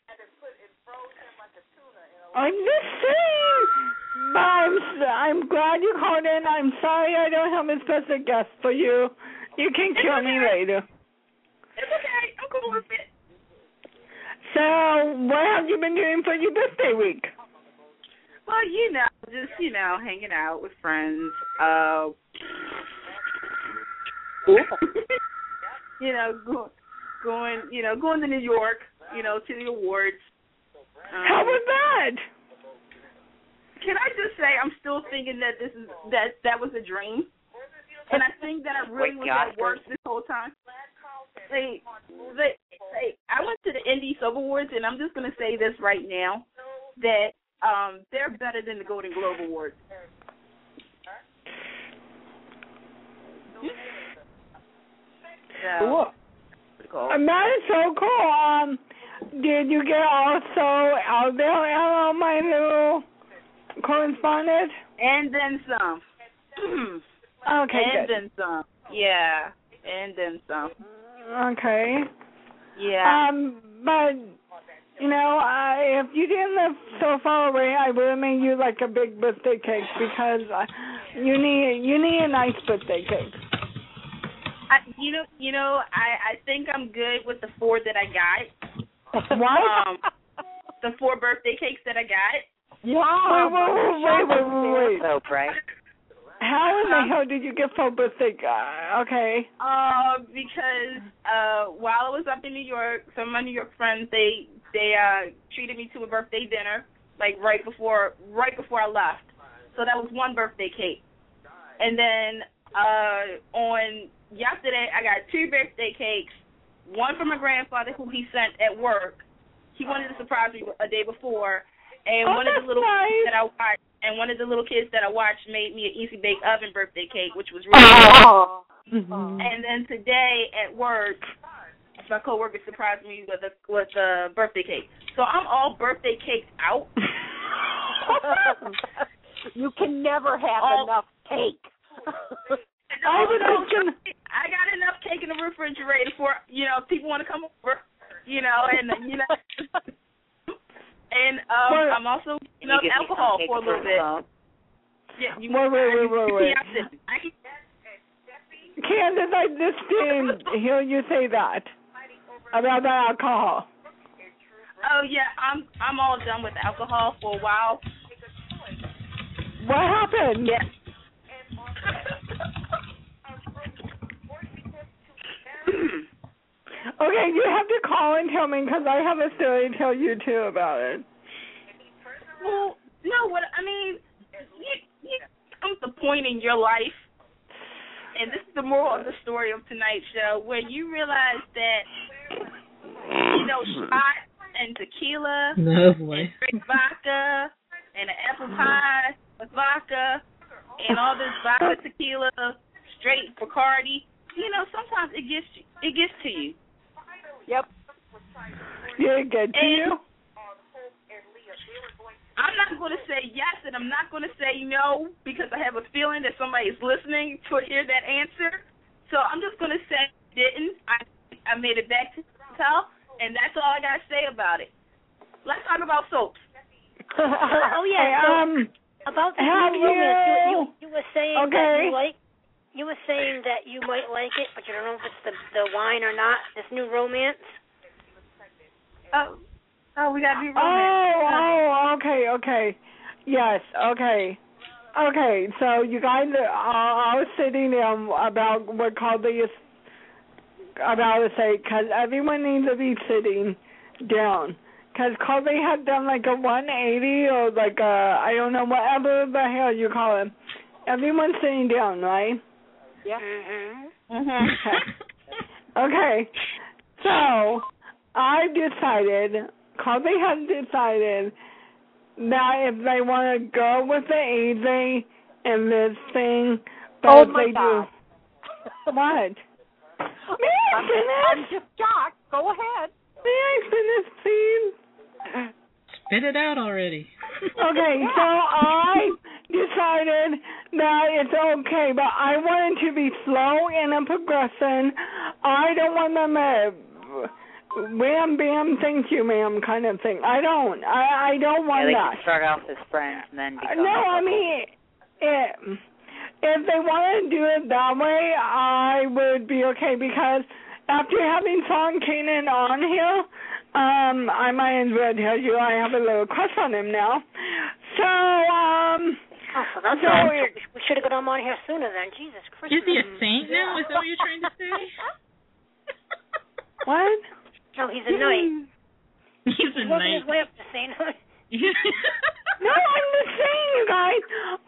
I'm just saying, but I'm glad you called in. I'm sorry I don't have a special guest for you. You can kill me later. It's okay. I'm cool with it. So, what have you been doing for your birthday week? Well, just, hanging out with friends. Going to New York, to the awards. How was that? Can I just say I'm still thinking that that was a dream, and I think that I really was at work this whole time. I went to the Indie Sub Awards, and I'm just going to say this right now, that they're better than the Golden Globe Awards. Cool. That is so cool. Did you get also out there, hello, my little correspondent? And then some. Okay, and then some. Yeah, and then some. Okay. Yeah. But if you didn't live so far away, I would have made you like a big birthday cake because you need a nice birthday cake. I think I'm good with the 4 that I got. What? The 4 birthday cakes that I got. Wait. So bright. How in the hell did you get 4 birthday cakes? Okay. Because while I was up in New York, some of my New York friends they treated me to a birthday dinner like right before I left. So that was 1 birthday cake, and then on yesterday I got 2 birthday cakes. 1 from my grandfather who he sent at work. He wanted to surprise me a day before, and one of the little kids that I watched, one of the little kids that I watched made me an Easy Bake Oven birthday cake, which was really good. And then today at work, my coworker surprised me with a birthday cake. So I'm all birthday cakes out. You can never have enough cake. I got enough cake in the refrigerator for if people want to come over, and I'm also alcohol for a little bit. Yeah, wait. Candace, I just didn't hear you say that about the alcohol. Oh yeah, I'm all done with alcohol for a while. What happened? Yeah. Okay, you have to call and tell me because I have a story to tell you too about it. Well, no, you come to the point in your life, and this is the moral of the story of tonight's show, where you realize that shot and tequila, and straight vodka, and an apple pie with vodka, and all this vodka tequila, straight Bacardi. Sometimes it gets to you. Yep. Yeah, it gets to you. I'm not going to say yes, and I'm not going to say no because I have a feeling that somebody's listening to hear that answer. So I'm just going to say didn't. I made it back to tell, and that's all I got to say about it. Let's talk about soaps. Oh yeah. About the new romance, you were saying that you were saying that you might like it, but you don't know if it's the wine or not. This new romance. Oh, we got new romance. Okay. Yes, okay. Okay, so you guys are sitting there about what Colby is about to say, because everyone needs to be sitting down. Because Colby had done like a 180 or like a, I don't know, whatever the hell you call it. Everyone's sitting down, right? Yeah. Okay. So, I decided, Colby has decided that if they want to go with the AJ and this thing, but if they God. do. What? May I finish? I'm just shocked. Go ahead. May I finish, please? Spit it out already. Okay, so I decided that it's okay, but I want it to be slow and a progression. I don't want them wham, bam, thank you, ma'am, kind of thing. I don't want they that. can start off as friends and then become No, I mean, if they want to do it that way, I would be okay, because after having Sean Kanan on here, I might as well tell you I have a little crush on him now. So, so that's all. We should have got him on here sooner then. Jesus Christ. Is he a saint now? Is that what you're trying to say? What? No, he's a knight. He's a knight. His way up to sainthood. No, I'm just saying, you guys.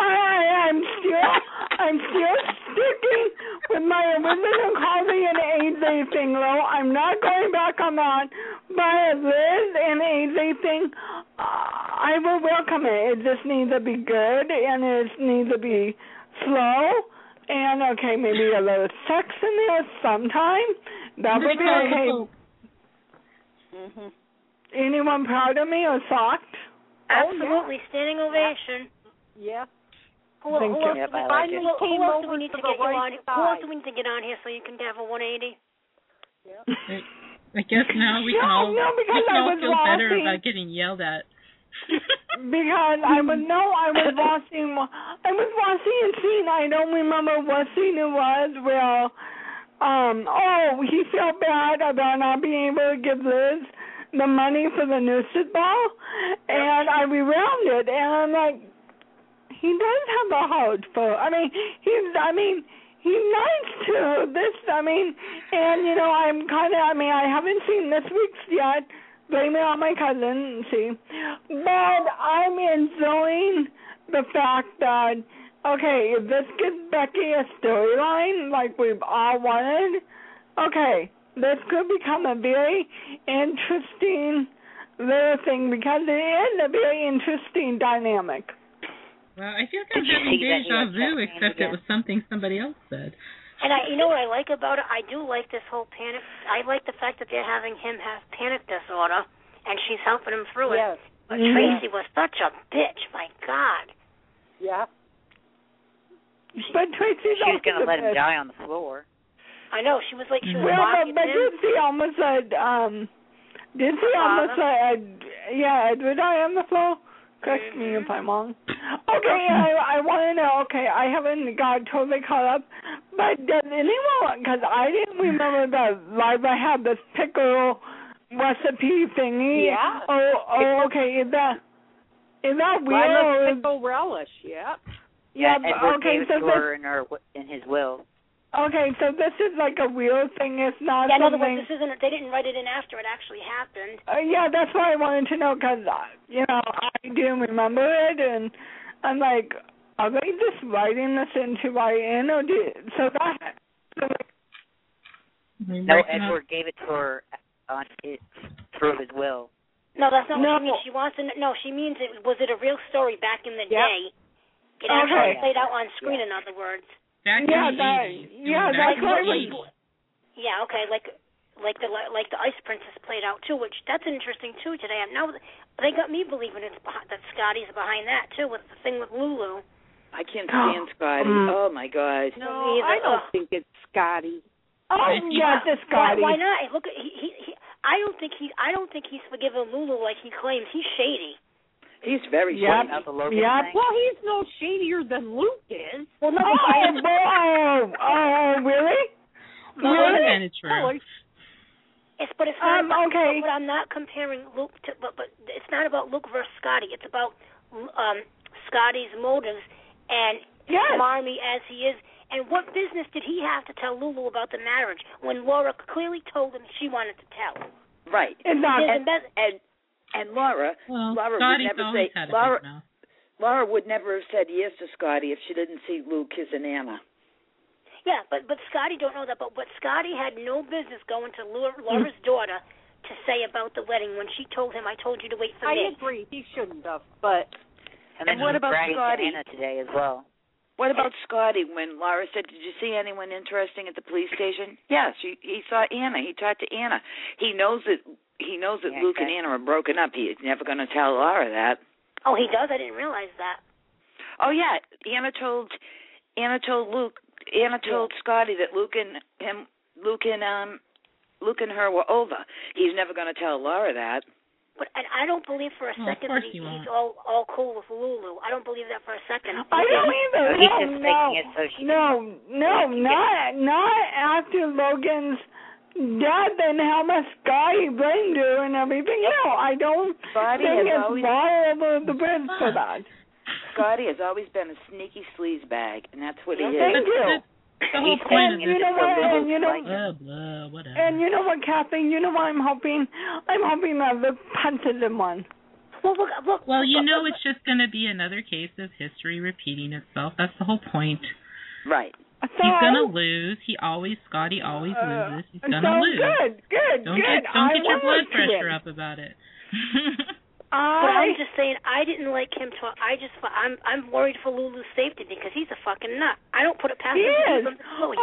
I'm still sticking with my original Carly and AJ thing, though. I'm not going back on that. But Liz and AJ thing, I will welcome it. It just needs to be good, and it needs to be slow. And okay, maybe a little sex in there sometime. That would be okay. Mm-hmm. Anyone proud of me or shocked? Absolutely, standing ovation. Yeah. Who else do we need to get you on? Who else do we need to get on here so you can have a 180? Yeah. I guess now we can all feel better about getting yelled at. Because I was watching a scene. I don't remember what scene it was. Well, he felt bad about not being able to give Liz the money for the nurses ball, and I rewound it, and I'm like, he does have a heart for. He's nice to this. And I haven't seen this week's yet. Blame it on my cousin, see. But I'm enjoying the fact that, okay, if this gives Becky a storyline like we've all wanted, okay, this could become a very interesting little thing, because it is a very interesting dynamic. Well, I feel like I'm having deja vu, except it was something somebody else said. And you know what I like about it? I do like this whole panic. I like the fact that they're having him have panic disorder, and she's helping him through it. But Tracy was such a bitch, my God. Yeah. But Tracy's she was going to let him die on the floor. I know, she was like, she was walking but did she almost said, Edward die on the floor? Correct me if I'm wrong. Okay, I want to know, okay, I haven't got totally caught up, but does anyone, because I didn't remember that Liza had this pickle recipe thingy. Yeah. Oh, okay, is that weird? Liza's pickle relish, yeah. Yeah, Edward gave it to her in his will. Okay, so this is like a real thing. It's not in other something... words, they didn't write it in after it actually happened. Yeah, that's why I wanted to know, because, I didn't remember it, and I'm like, are they just writing this into my in, or No, Edward gave it to her through his will. No, that's not what she means. She wants to know. She means, was it a real story back in the day? It actually played out on screen, in other words. That's okay, like the Ice Princess played out too, which that's interesting too today. Now they got me believing that Scotty's behind that too, with the thing with Lulu. I can't stand Scotty. Oh my God. No, I don't think it's Scotty. Oh yes, it's Scotty. Why not? Look, he I don't think he's forgiven Lulu like he claims. He's shady. He's very shady about the Logan thing. Well, he's no shadier than Luke is. Well, no, really? No, kind of true. But it's not. Okay. But I'm not comparing Luke to. But it's not about Luke versus Scotty. It's about Scotty's motives and smarmy as he is. And what business did he have to tell Lulu about the marriage when Laura clearly told him she wanted to tell? Right. And Laura would never say Laura would never have said yes to Scotty if she didn't see Luke kissing Anna. Yeah, but Scotty don't know that. But Scotty had no business going to Laura's daughter to say about the wedding when she told him, "I told you to wait for me." I agree. He shouldn't have. But and what about Scotty? Anna today as well. What about Scotty when Laura said, "Did you see anyone interesting at the police station?" Yes, he saw Anna. He talked to Anna. He knows that Luke and Anna are broken up. He's never going to tell Laura that. Oh, he does? I didn't realize that. Oh yeah, Anna told Luke. Anna told Scotty that Luke and her were over. He's never going to tell Laura that. But I don't believe for a second that he's all cool with Lulu. I don't believe that for a second. I don't either. He's just making it so she not after Logan's death and how much Scotty blamed her and everything. I don't think it's all the bridge for that. Scotty has always been a sneaky sleaze bag, and that's what he is. Thank you. The whole point and you know what, and you know what, Kathy? You know what I'm hoping? I'm hoping that Luke punches him one. Well, it's just going to be another case of history repeating itself. That's the whole point. Right. He's going to lose. Scotty always loses. He's going to lose. Good. Don't get your blood pressure up about it. But I'm just saying, I didn't like him talk. I'm worried for Lulu's safety because he's a fucking nut. I don't put it past him. He is.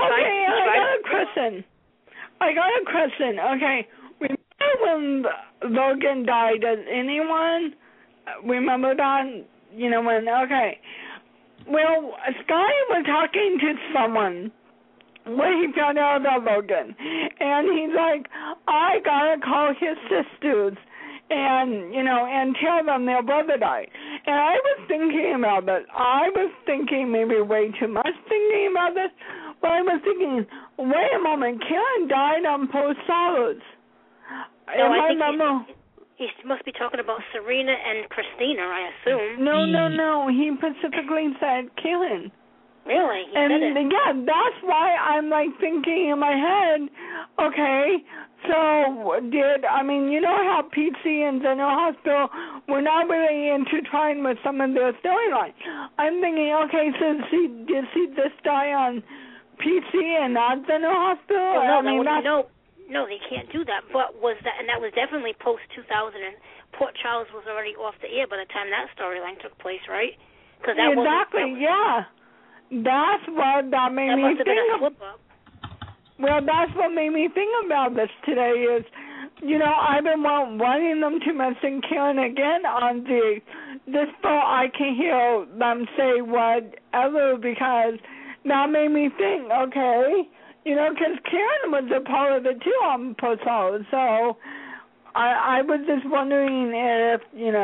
I got a question. Okay, remember when Logan died? Does anyone remember that? Okay. Well, Scotty was talking to someone when he found out about Logan, and he's like, I gotta call his sisters. And tell them their brother died. And I was thinking about this. I was thinking maybe way too much thinking about this. But I was thinking, wait a moment, Karen died on Post Solos. No, I think he must be talking about Serena and Christina, I assume. No. He specifically said Karen. Really? He said it. Yeah, that's why I'm thinking in my head, okay, so you know how PC and General Hospital were not really intertwined with some of their storyline. I'm thinking, okay, so did she just die on PC and not General Hospital? Well, no, they can't do that. But that was definitely post 2000, and Port Charles was already off the air by the time that storyline took place, right? Exactly, yeah. That's what that made me think. That must have been a slip-up. Well, that's what made me think about this today is, I've been wanting them to mention Karen again on this so I can hear them say whatever because that made me think, okay, because Karen was a part of it too on Post Solos. So I was just wondering if,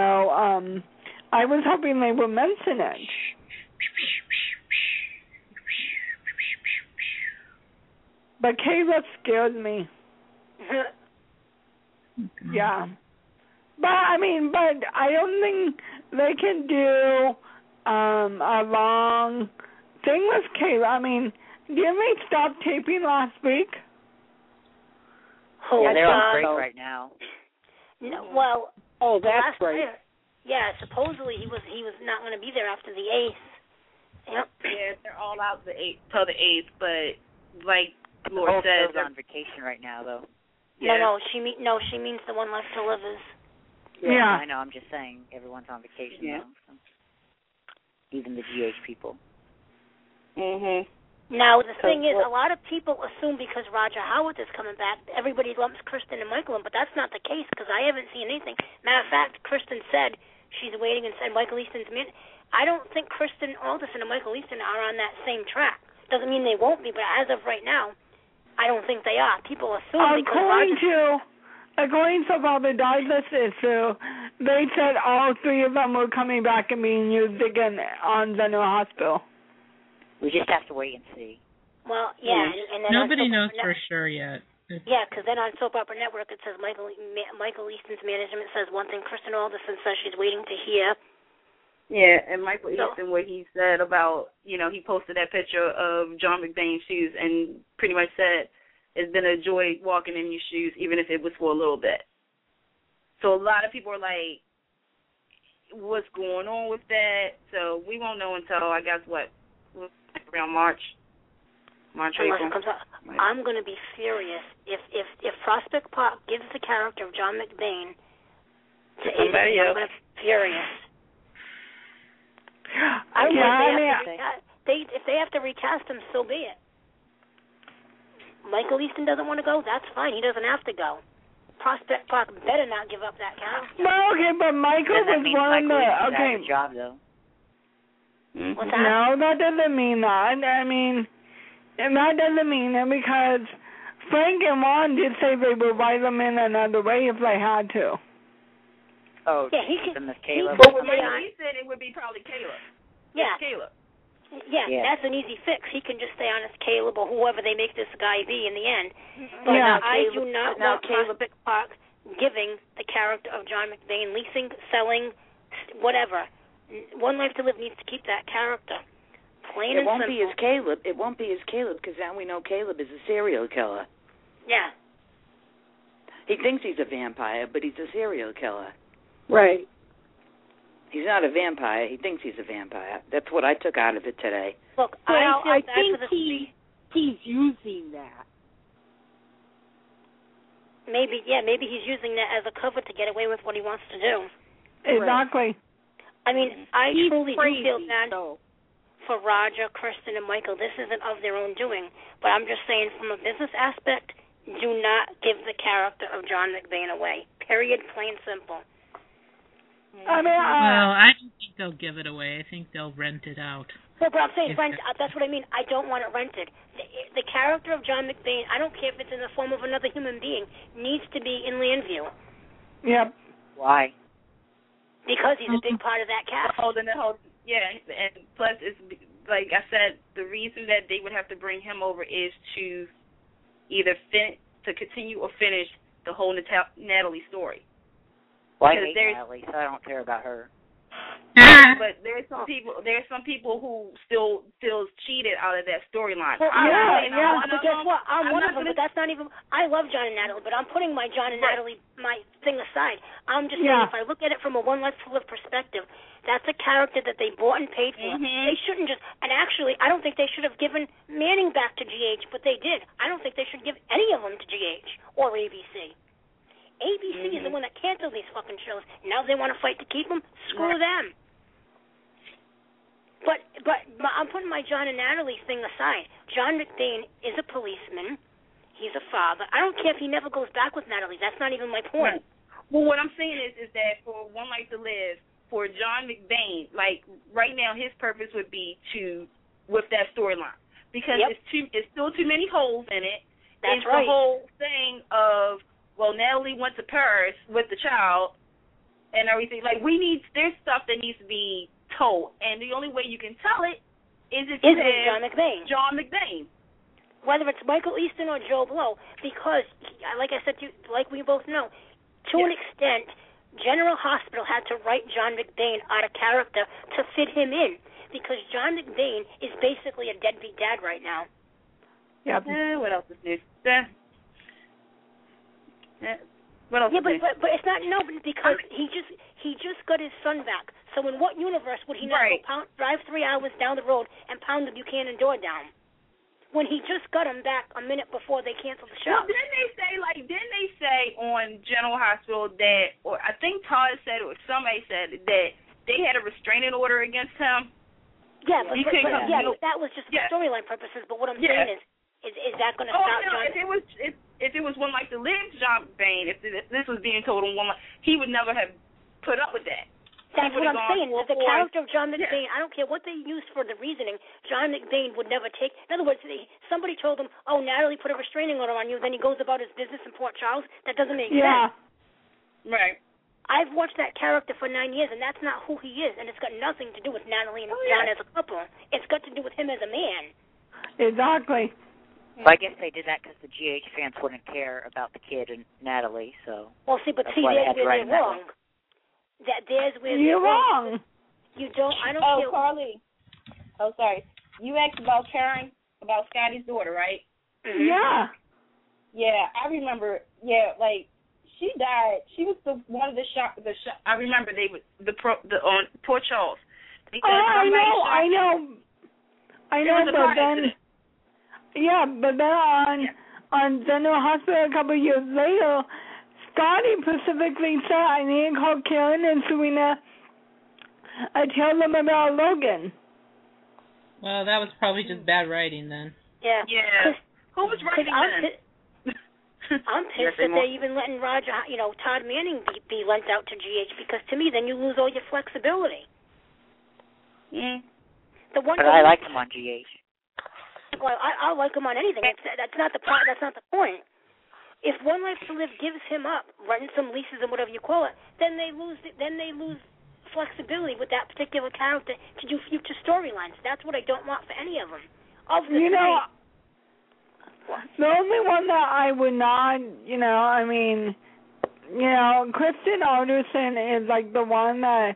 I was hoping they would mention it. But Kayla scared me. Yeah. But I don't think they can do a long thing with Kayla. Didn't we stop taping last week? They're on break right now. No, well. Oh, that's great. Yeah, supposedly he was not going to be there after the 8th. Yep. Yeah, they're all out till the 8th, but like Laura says, on vacation right now, though. Yeah. No, she means the one left to live is. Yeah. I know. I'm just saying everyone's on vacation now. So. Even the GH people. Mhm. Now the thing is, a lot of people assume because Roger Howard is coming back, everybody lumps Kristen and Michael in, but that's not the case because I haven't seen anything. Matter of fact, Kristen said she's waiting and said Michael Easton's man. I don't think Kristen Alderson and Michael Easton are on that same track. Doesn't mean they won't be, but as of right now, I don't think they are. People assume according to Robert Douglas issue, they said all three of them were coming back and being used again on General Hospital. We just have to wait and see. Well, yeah. And then nobody knows for sure yet. Yeah, because then on Soap Opera Network it says Michael Easton's management says one thing. Kristen Alderson says she's waiting to hear. Yeah, and Michael Easton, what he said about, he posted that picture of John McBain's shoes and pretty much said it's been a joy walking in your shoes, even if it was for a little bit. So a lot of people are like, what's going on with that? So we won't know until, I guess, around March, April. I'm going to be furious if Prospect Park gives the character of John McBain to somebody else. I'm going to be furious. I don't if they have to recast him, so be it. Michael Easton doesn't want to go. That's fine. He doesn't have to go. Prospect Park better not give up that character. Well, okay, but Michael was one of the job though. What's that? No, that doesn't mean that. I mean, that doesn't mean it because Frank and Ron did say they would write them in another way if they had to. Oh, yeah, he could. Caleb. But with Michael, he said it would be probably Caleb. Yeah. Caleb. Yeah, that's an easy fix. He can just stay on as Caleb or whoever they make this guy be in the end. But I do not want Prospect Park giving the character of John McBain, leasing, selling, whatever. One Life to Live needs to keep that character. Plain and simple. It won't be as Caleb because now we know Caleb is a serial killer. Yeah. He thinks he's a vampire, but he's a serial killer. Right. He's not a vampire. He thinks he's a vampire. That's what I took out of it today. Look, I think he's using that. Maybe he's using that as a cover to get away with what he wants to do. Exactly. I mean, I truly do feel bad though. For Roger, Kristen, and Michael. This isn't of their own doing, but I'm just saying from a business aspect, do not give the character of John McBain away. Period. Plain simple. I mean, I don't think they'll give it away. I think they'll rent it out. Well, but I'm saying rent. That's what I mean. I don't want it rented. The character of John McBain, I don't care if it's in the form of another human being, needs to be in Landview. Yep. Why? Because he's a big part of that cast. And plus, it's like I said, the reason that they would have to bring him over is to either continue or finish the whole Natalie story. Well, I hate Natalie, so I don't care about her. But there's some people who still cheated out of that storyline. Well, but guess what? I'm one of them, but that's not even. I love John and Natalie, but I'm putting my John and Natalie my thing aside. I'm just saying, if I look at it from a One Life to Live perspective, that's a character that they bought and paid for. They shouldn't just. And actually, I don't think they should have given Manning back to GH, but they did. I don't think they should give any of them to GH or ABC. ABC is the one that canceled these fucking shows. Now they want to fight to keep them? Screw them. But I'm putting my John and Natalie thing aside. John McBain is a policeman. He's a father. I don't care if he never goes back with Natalie. That's not even my point. Well, what I'm saying is that for One Life to Live, for John McBain, like right now his purpose would be with that storyline. Because it's still too many holes in it. That's right. The whole thing of, well, Natalie went to Paris with the child and everything. Like, there's stuff that needs to be told, and the only way you can tell it is if you have John McBain. John McBain. Whether it's Michael Easton or Joe Blow, because, like I said, like we both know, to an extent, General Hospital had to write John McBain out of character to fit him in, because John McBain is basically a deadbeat dad right now. Yep. What else is new? What else? Yeah, but it's not because he just got his son back. So in what universe would he not drive 3 hours down the road and pound the Buchanan door down when he just got him back a minute before they canceled the show? Well, didn't they say on General Hospital that, or I think Todd said it, or somebody said that they had a restraining order against him? Yeah, but that was just for storyline purposes. But what I'm saying is that going to stop John? If it was One Life to Live, John McBain, if this was being told on One Life, he would never have put up with that. That's what I'm saying. The character of John McBain, I don't care what they used for the reasoning, John McBain would never take. In other words, somebody told him, oh, Natalie put a restraining order on you, then he goes about his business in Port Charles. That doesn't make sense. Right. I've watched that character for 9 years, and that's not who he is, and it's got nothing to do with Natalie and John as a couple. It's got to do with him as a man. Exactly. Well, I guess they did that because the GH fans wouldn't care about the kid and Natalie, so. Well, see, but there's where they're wrong. There's where you're wrong. You don't. I don't. Oh, Carly. Oh, sorry. You asked about Karen, about Scotty's daughter, right? Yeah. Yeah, I remember. Yeah, like she died. She was one of the shot. I remember they were on Port Charles. I know. But then. Yeah, but then on General Hospital a couple of years later, Scotty specifically said, I need to call Karen and Serena and tell them about Logan. Well, that was probably just bad writing then. Yeah. Who was writing then? I'm pissed that they're even letting Roger, Todd Manning be lent out to GH, because to me then you lose all your flexibility. But I like him on GH. Well, I like him on anything. That's not the point. If One Life to Live gives him up, ransom leases and whatever you call it, then they lose flexibility with that particular character to do future storylines. That's what I don't want for any of them. The only one that I would not, Kristen Anderson is like the one that,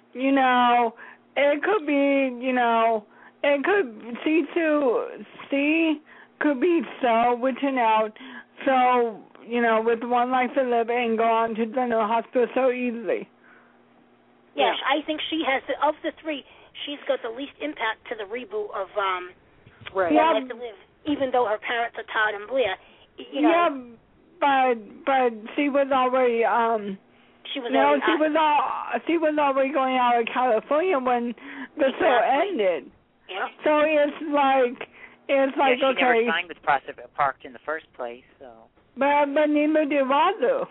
it could be, it could C could be so written out, so, with One Life to Live and go on to General Hospital so easily. Yes, I think she has, of the three, she's got the least impact to the reboot of One Life to Live, even though her parents are Todd and Blair. Yeah, but she was already, she was already going out of California when the show ended. Yeah. So it's like she okay. never signed with Prospect Park in the first place, so. But neither did Wazoo.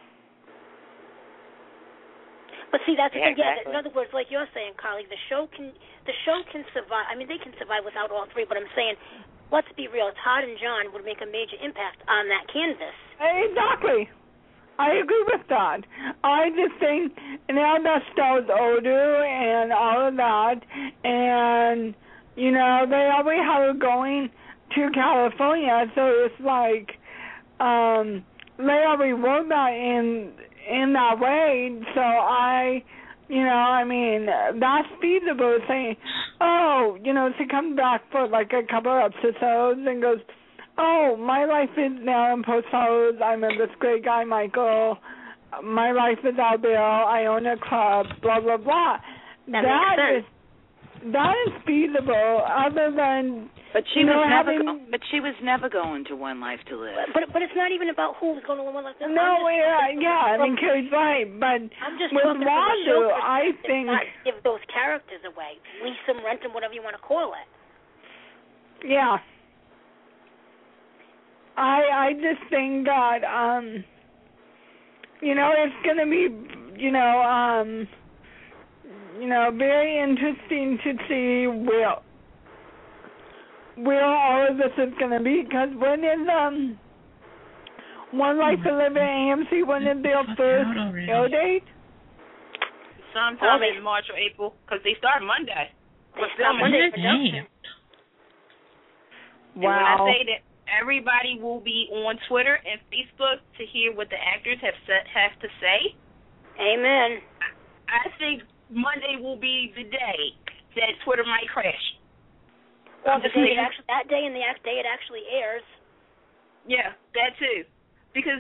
But see, that's the thing. Exactly. In other words, like you're saying, Carly, the show can survive. I mean, they can survive without all three. But I'm saying, let's be real. Todd and John would make a major impact on that canvas. Exactly. I agree with that. I just think now that Star's older and all of that, and they already have her going to California, so it's like they already wrote that in that way. So that's feasible. Saying, she comes back for like a couple of episodes and goes, oh, my life is now in post-house. I met this great guy, Michael. My life is out there. I own a club, blah, blah, blah. That is feasible, other than... But she was never going to One Life to Live. But it's not even about who's going to One Life to Live. No, Carrie's right. But I'm just with Wazoo, I think... Not give those characters away. Lease them, rent them, whatever you want to call it. Yeah. I just think that, it's going to be, very interesting to see where all of this is going to be. Because when is One Life to Live at AMC? When is their first air date? Sometime in March or April, because they start Monday. They start Monday production. Wow. And when I say that, everybody will be on Twitter and Facebook to hear what the actors have to say. Amen. I think Monday will be the day that Twitter might crash. Well, that day and the day it actually airs. Yeah, that too. Because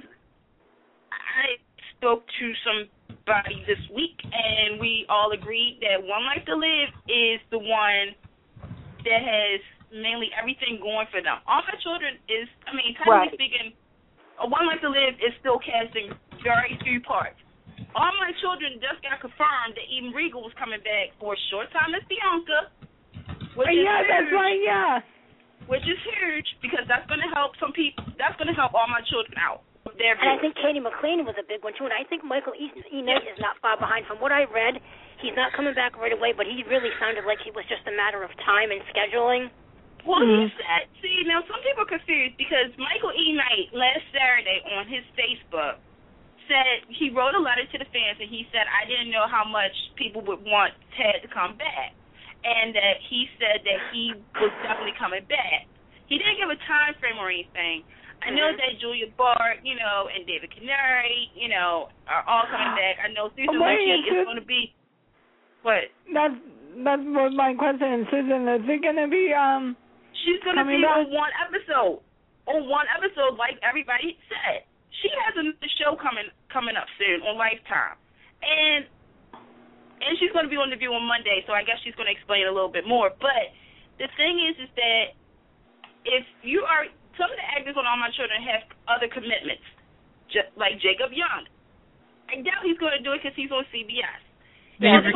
I spoke to somebody this week, and we all agreed that One Life to Live is the one that has mainly everything going for them. All My Children is, technically speaking, One Life to Live is still casting very few parts. All My Children just got confirmed that even Regal was coming back for a short time as Bianca. Which is huge, that's right, yeah. Which is huge because that's going to help some people. That's going to help All My Children out. And I think Katie McLean was a big one, too. And I think Michael Enos is not far behind. From what I read, he's not coming back right away, but he really sounded like it was just a matter of time and scheduling. Well, he said, now some people are confused because Michael E. Knight last Saturday on his Facebook said he wrote a letter to the fans and he said, I didn't know how much people would want Ted to come back. And that he said that he was definitely coming back. He didn't give a time frame or anything. I know that Julia Bart, and David Canary, are all coming back. I know Susan Lucci is going to be, what? That's what my question is, Susan. Is it going to be, she's going to be on one episode. On one episode, like everybody said. She has another show coming up soon on Lifetime. And she's going to be on The View on Monday, so I guess she's going to explain a little bit more. But the thing is that if you are, some of the actors on All My Children have other commitments, like Jacob Young. I doubt he's going to do it because he's on CBS. They're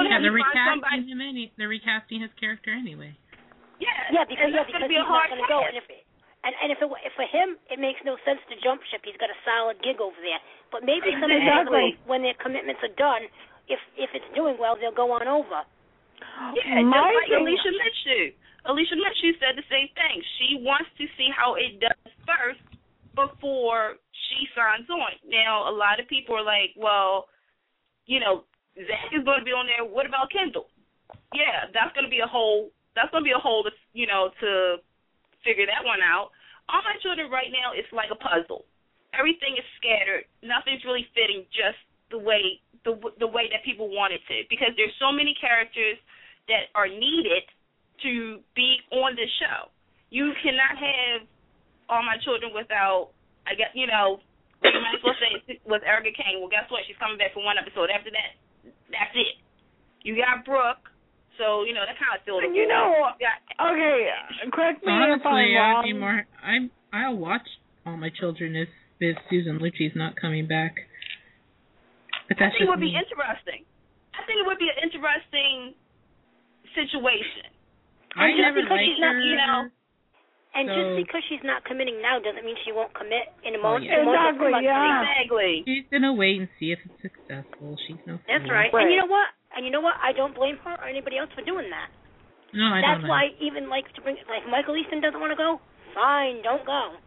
recasting his character anyway. Yeah, because that's going to be a hard he's not going to go. And if for him, it makes no sense to jump ship. He's got a solid gig over there. But maybe some of the when their commitments are done, if it's doing well, they'll go on over. Yeah, just like Alicia Mitchell. Alicia Mitchell said the same thing. She wants to see how it does first before she signs on. Now, a lot of people are like, well, you know, Zach is going to be on there. What about Kendall? Yeah, that's going to be a whole. That's going to be a whole, you know, to figure that one out. All My Children right now is like a puzzle. Everything is scattered. Nothing's really fitting just the way that people want it to, because there's so many characters that are needed to be on this show. You cannot have All My Children without, I guess, you know, you might as well say with Erica Kane. Well, guess what? She's coming back for one episode. After that, that's it. You got Brooke, so, you know, that kind of feels. You know, okay, correct me if I'm wrong. I'll watch All My Children if Susan Lucci's not coming back. But that's I think it would be interesting. I think it would be an interesting situation. I never liked her. You know, and so, just because she's not committing now doesn't mean she won't commit in a moment. Exactly. She's gonna wait and see if it's successful. She's no. That's right. And you know what? I don't blame her or anybody else for doing that. No, I don't. That's why even like Michael Easton doesn't want to go. Fine, don't go.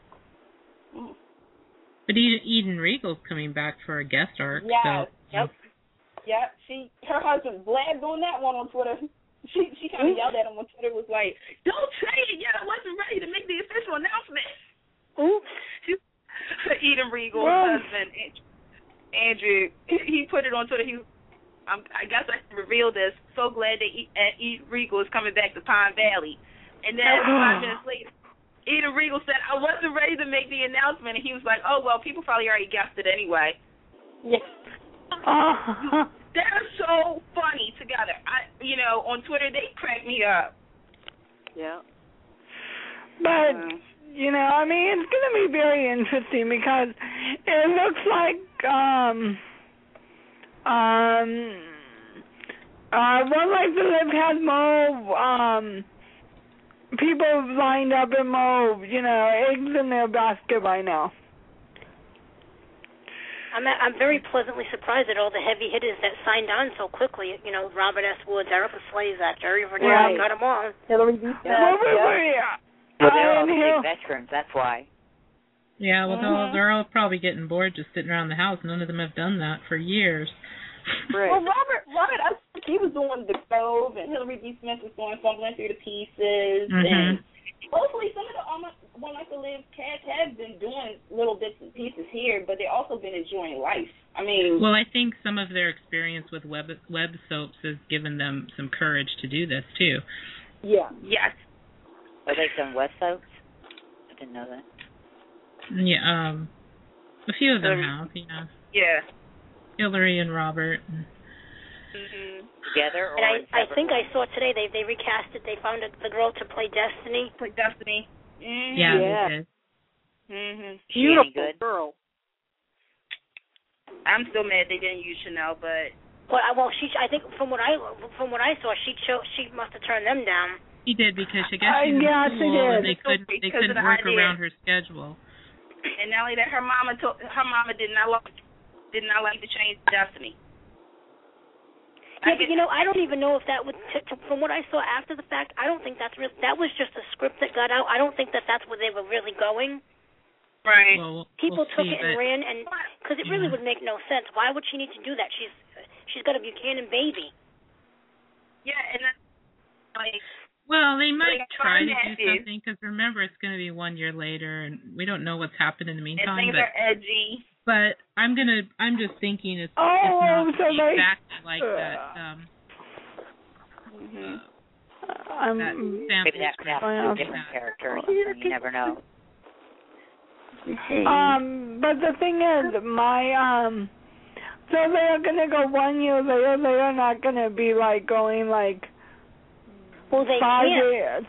But Eden Regal's coming back for a guest arc. Yeah. So. Yep. Yeah. Her husband blabbed on that one on Twitter. She kind of yelled at him on Twitter. Was like, "Don't say it yet. I wasn't ready to make the official announcement." Oops. Eden Regal's husband, Andrew, he put it on Twitter. I guess I can reveal this. So glad that Eden Regal is coming back to Pine Valley. And then 5 minutes later, Eden Regal said, "I wasn't ready to make the announcement," and he was like, "Oh well, people probably already guessed it anyway." Yeah. They're so funny together. On Twitter they crack me up. Yeah. But I mean, it's going to be very interesting because it looks like One Life to Live has more people lined up and more, eggs in their basket by now. I'm very pleasantly surprised at all the heavy hitters that signed on so quickly. Robert S. Woods, Erica Slezak, Jerry Verdell, got them all. Hillary B. Well, they're all big veterans, that's why. Yeah, well, they're all probably getting bored just sitting around the house. None of them have done that for years. Right. Well, Robert, I think he was doing The Grove, and Hillary B. Smith was doing Fumbling Through the Pieces, and hopefully some of the One Life to Live cats have been doing little bits and pieces here, but they've also been enjoying life. I mean, well, I think some of their experience with web soaps has given them some courage to do this too. Yeah. Yes. Are they done web soaps? I didn't know that. Yeah. A few of them have. Yeah. Hillary and Robert. Together, or and I think I saw today they recast it. They found the girl to play Destiny. Yeah, they did. Beautiful girl. I'm still mad they didn't use Chanel, but I think from what I saw, she must have turned them down. He did because I guess she's in school and they couldn't work around her schedule. And not only that, her mama did not like to change Destiny. Yeah, but I don't even know if that would. From what I saw after the fact, I don't think that's real. That was just a script that got out. I don't think that's where they were really going. Right. Well, People took it and ran, and because it really would make no sense. Why would she need to do that? She's got a Buchanan baby. Yeah, and then well, they might try to do something because remember it's going to be 1 year later, and we don't know what's happened in the meantime. And things are edgy. But I'm just thinking it's not exactly like that. Maybe that could happen to a different character. You never know. But the thing is, so they're gonna go 1 year later. They are not gonna be going well, they 5 can't. years.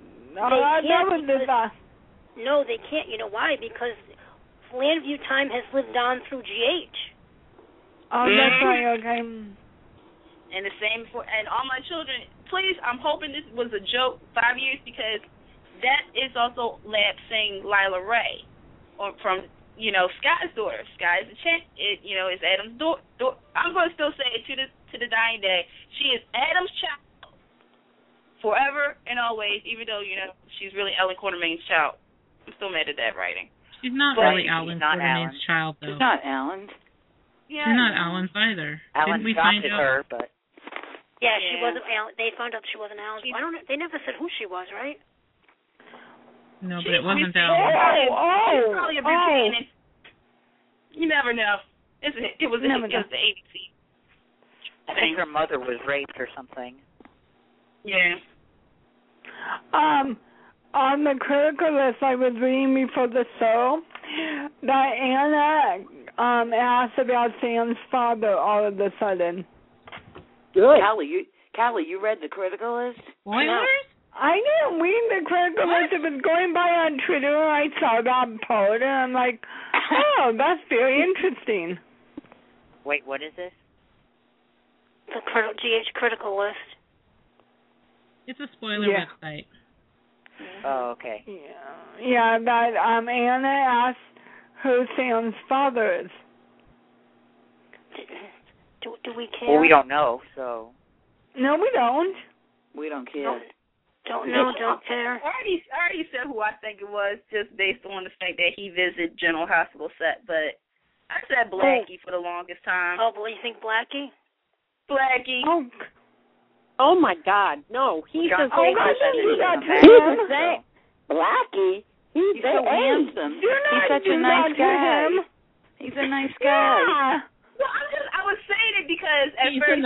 No, they can't. You know why? Because Landview Time has lived on through GH. Oh, that's right. Okay. And the same and All My Children. Please, I'm hoping this was a joke. 5 years, because that is also lapsing Lila Ray, or from Sky's daughter. Sky is is Adam's daughter. I'm going to still say it to the dying day. She is Adam's child. forever and always, even though, she's really Ellen Quartermain's child. I'm still mad at that writing. She's not really Alan Quartermain's child, though. She's not Alan's. Yeah, she's not Alan's either. Alan Didn't we find adopted out? her, but... Yeah, she wasn't Alan. They found out she wasn't Alan's. I don't know. They never said who she was, right? No, but it wasn't She's probably a Buchanan. You never know. It was the 80s. I think her mother was raped or something. Yeah. On the critical list I was reading before the show, Diana asked about Sam's father all of a sudden. Good. Callie, you read the critical list? Spoilers? I didn't read the critical list. It was going by on Twitter, and I saw that post, and I'm like, oh, that's very interesting. Wait, what is this? The GH critical list. It's a spoiler website. Oh, okay. Yeah, that Anna asked who Sam's father is. Do we care? Well, we don't know, so... No, we don't. We don't care. Don't know, don't care. I already said who I think it was, just based on the fact that he visited General Hospital set, but I said Blackie for the longest time. Oh, but you think Blackie? Blackie. Oh my God, no! He's the same. Blackie. He's so handsome. He's such a nice guy. He's a nice guy. Yeah. Well, I was saying it because at first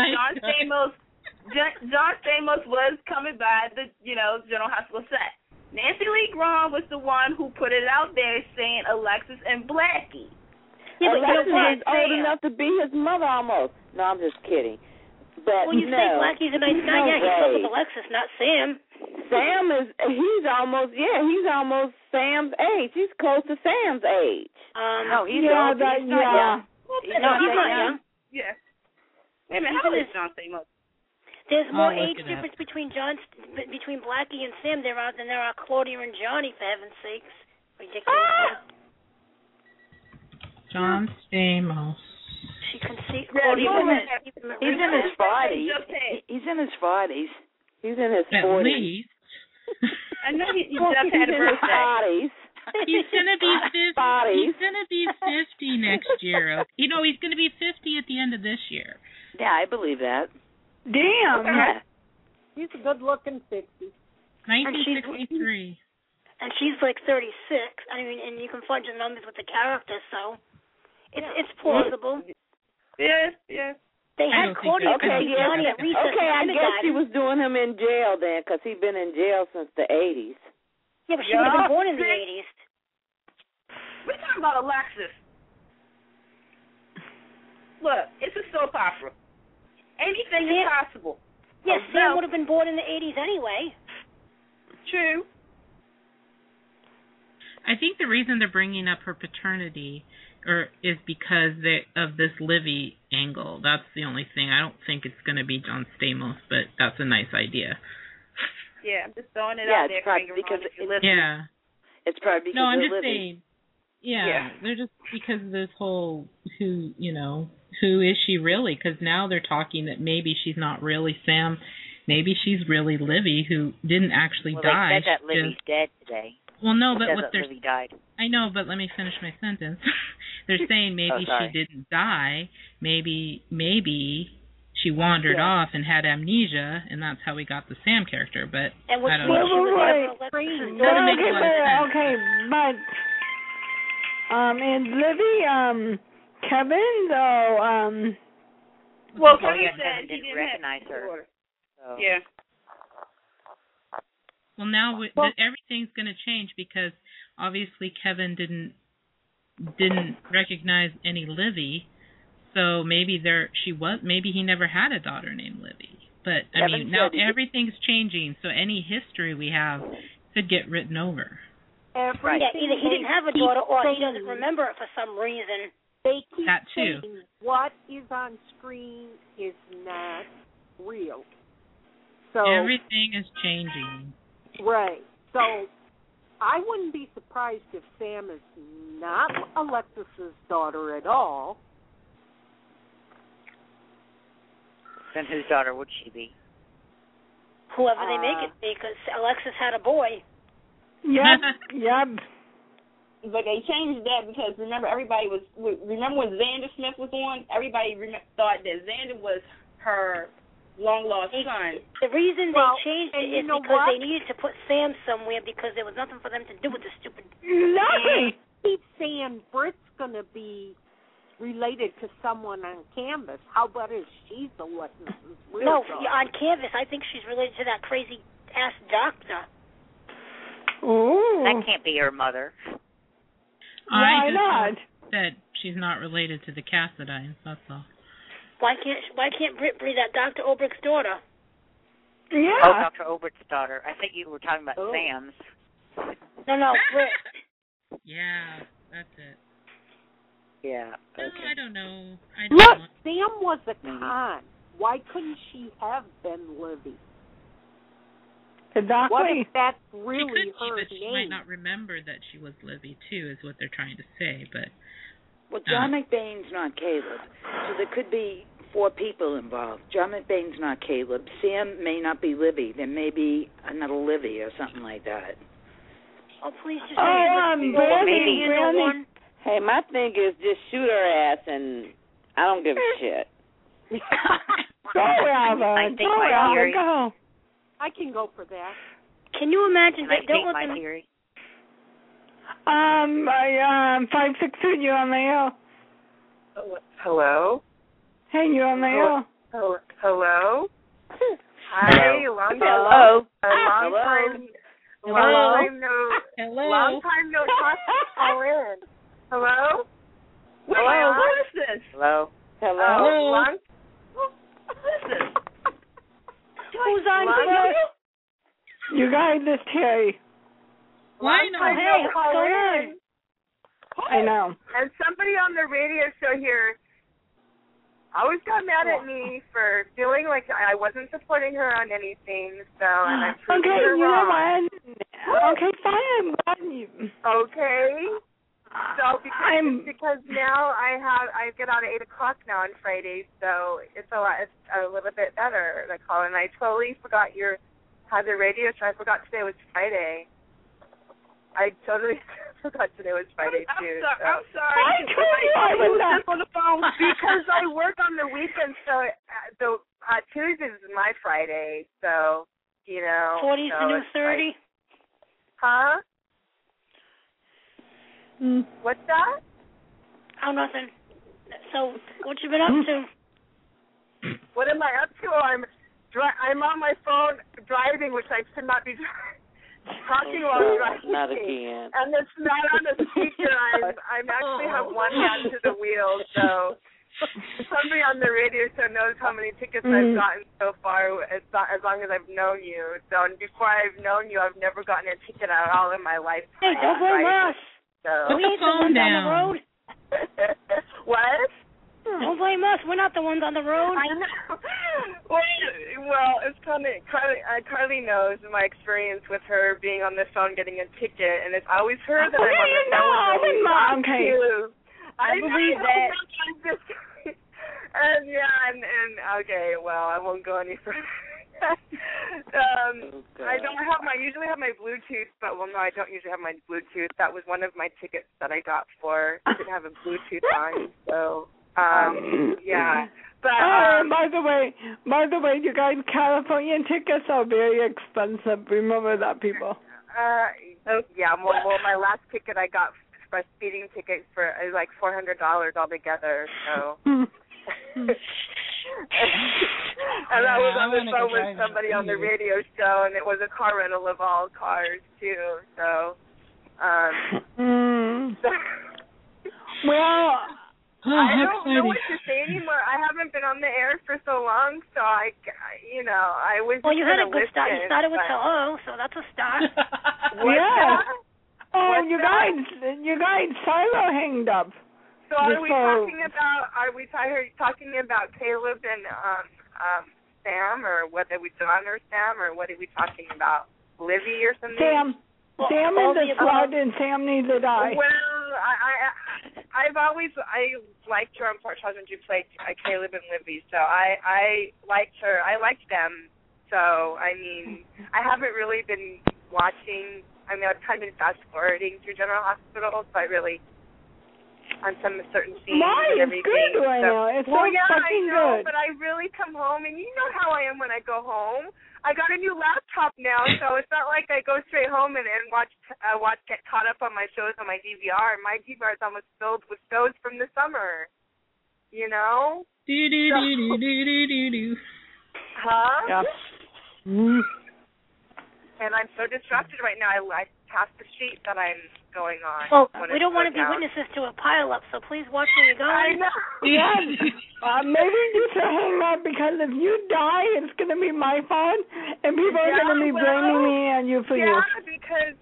John Stamos was coming by the General Hospital set. Nancy Lee Graham was the one who put it out there saying Alexis and Blackie. Yeah, Alexis is old enough to be his mother almost. No, I'm just kidding. But well, you say Blackie's a nice guy. Yeah, he's still with Alexis, not Sam. Sam he's almost Sam's age. He's close to Sam's age. No, he's not young. He's not young. Yeah. Wait a minute, how old is John Stamos? There's more age difference between Blackie and Sam than there are Claudia and Johnny, for heaven's sakes. Ridiculous. John Stamos. She can see Claudia. He's in his 40s. He's in his 40s. He's in his 40s. At least. I know he just had a birthday. He's gonna be 50. He's gonna be 50 next year. He's gonna be 50 at the end of this year. Yeah, I believe that. Damn. Yeah. He's a good-looking 60. 1963. And she's like 36. I mean, and you can fudge the numbers with the character, so it's plausible. Yes. They had Claudia Johnny at least. Okay, I guess she was doing him in jail then, because he'd been in jail since the 80s. Yeah, but she would have been born in the 80s. We're talking about Alexis. Look, it's a soap opera. Anything is possible. Yes, Sam would have been born in the 80s anyway. True. I think the reason they're bringing up her paternity is because of this Livy angle. That's the only thing. I don't think it's going to be John Stamos, but that's a nice idea. Yeah, I'm just throwing it out there. It's probably because it's probably because I'm just Livy. saying. Yeah, they're just because of this whole who is she really? Because now they're talking that maybe she's not really Sam. Maybe she's really Livy, who didn't actually die. They said that Livy's dead today. Well, no, but what they're... Livy died. I know, but let me finish my sentence. They're saying maybe she didn't die. Maybe she wandered off and had amnesia, and that's how we got the Sam character. But I don't know. Okay, but is Livy Kevin though? Well, Kevin said he didn't recognize her. So. Yeah. Well, now everything's going to change because obviously Kevin didn't recognize any Livy, so maybe maybe he never had a daughter named Livy. But I mean, now everything's changing, so any history we have could get written over. Right. Yeah, either he didn't have a daughter or he doesn't remember it for some reason. They keep that too. saying what is on screen is not real. So everything is changing. Right. So I wouldn't be surprised if Sam is not Alexis's daughter at all. Then whose daughter would she be? whoever they make it be, because Alexis had a boy. Yep. But they changed that because remember when Xander Smith was on, everybody thought that Xander was her long lost son. The reason they changed it is because they needed to put Sam somewhere because there was nothing for them to do with the stupid. Nothing. Keep saying Britt's gonna be related to someone on Canvas. How about if she's the one? No, on Canvas, I think she's related to that crazy ass doctor. Ooh. That can't be her mother. Why not? That she's not related to the Cassadines. That's all. Why can't Britt be that Dr. Obrick's daughter? Yeah. Oh, Dr. Obrick's daughter. I think you were talking about Sam's. No, Britt. Yeah, that's it. Yeah. Okay. No, I don't know. Look, Sam was a con. Why couldn't she have been Livy? Exactly. What if that's really she could her be, but she might not remember that she was Livy too, is what they're trying to say. But well, John McBain's not Caleb, so there could be 4 people involved. John McBain's not Caleb. Sam may not be Livy. There may be another Livy or something like that. Oh, please just Brandy. Hey, my thing is just shoot her ass, and I don't give a shit. Go, Alva. Go. I can go for that. Can you imagine that? Don't let them. Theory. 562, you on the air. Hello? Hey, you on the air. Hello? Hi, long time no talk. Call in. Hello? Hello? Who is this? Hello? Who is this? Who's on here? You guys, this Terry. Why not? Hey, call in. I know. And somebody on the radio show here always got mad at me for feeling like I wasn't supporting her on anything, so, and I'm proving her wrong. Okay, fine. Okay. So because now I get out at 8:00 now on Fridays, so it's a little bit better. The call, and I totally forgot had the radio show. I forgot today was Friday. I totally forgot today was Friday too. I'm sorry. I was just on the phone because I work on the weekends, so Tuesdays is my Friday. So 40's the new 30. Huh? What's that? Oh, nothing. So, what you been up to? What am I up to? I'm on my phone driving, which I should not be talking while driving. Not again. And it's not on the speaker. I actually have one hand to the wheel, so somebody on the radio show knows how many tickets I've gotten so far as long as I've known you. So, and before I've known you, I've never gotten a ticket at all in my life. Hey, don't blame us. So. We ain't the ones on the road. What? Don't blame us. We're not the ones on the road. I know. Well, it's kind of Carly knows my experience with her being on the phone getting a ticket, and it's always her that I'm on the phone with. I believe that. And okay, well, I won't go any further. I usually have my Bluetooth, but no, I don't usually have my Bluetooth. That was one of my tickets that I got for. I didn't have a Bluetooth on, so yeah. But by the way, you guys, California tickets are very expensive. Remember that, people. Yeah. Well, my last ticket I got for a speeding ticket for like $400 altogether. So. And I was on the phone with somebody on the radio show, and it was a car rental of all cars too. So, well, I don't know what to say anymore. I haven't been on the air for so long, so I was. Well, you had a good start. You started with hello, so that's a start. Yeah. Oh, you guys, Silo hanged up. So are we talking about Caleb and Sam, or whether we John or Sam, or what are we talking about? Livy or something? Sam is a slut, and Sam needs to die. Well, I liked her on Port Charles when you played Caleb and Livy, so I liked her. I liked them. So, I mean, I haven't really been watching. I mean, I've kind of been fast-forwarding through General Hospital, but really on some certain scenes and everything. It's good right now. It's so yeah, fucking I know, good. but I really come home, and you know how I am when I go home. I got a new laptop now, so it's not like I go straight home and get caught up on my shows on my DVR. My DVR is almost filled with shows from the summer. You know? Huh? Yeah. And I'm so distracted right now. I passed the street that I'm going on. Well, we don't want to be witnesses to a pileup, so please watch where you're going. I know. Yeah. Maybe you should hang up, because if you die, it's going to be my fault, and people are going to be blaming me and you for you. Yeah, because,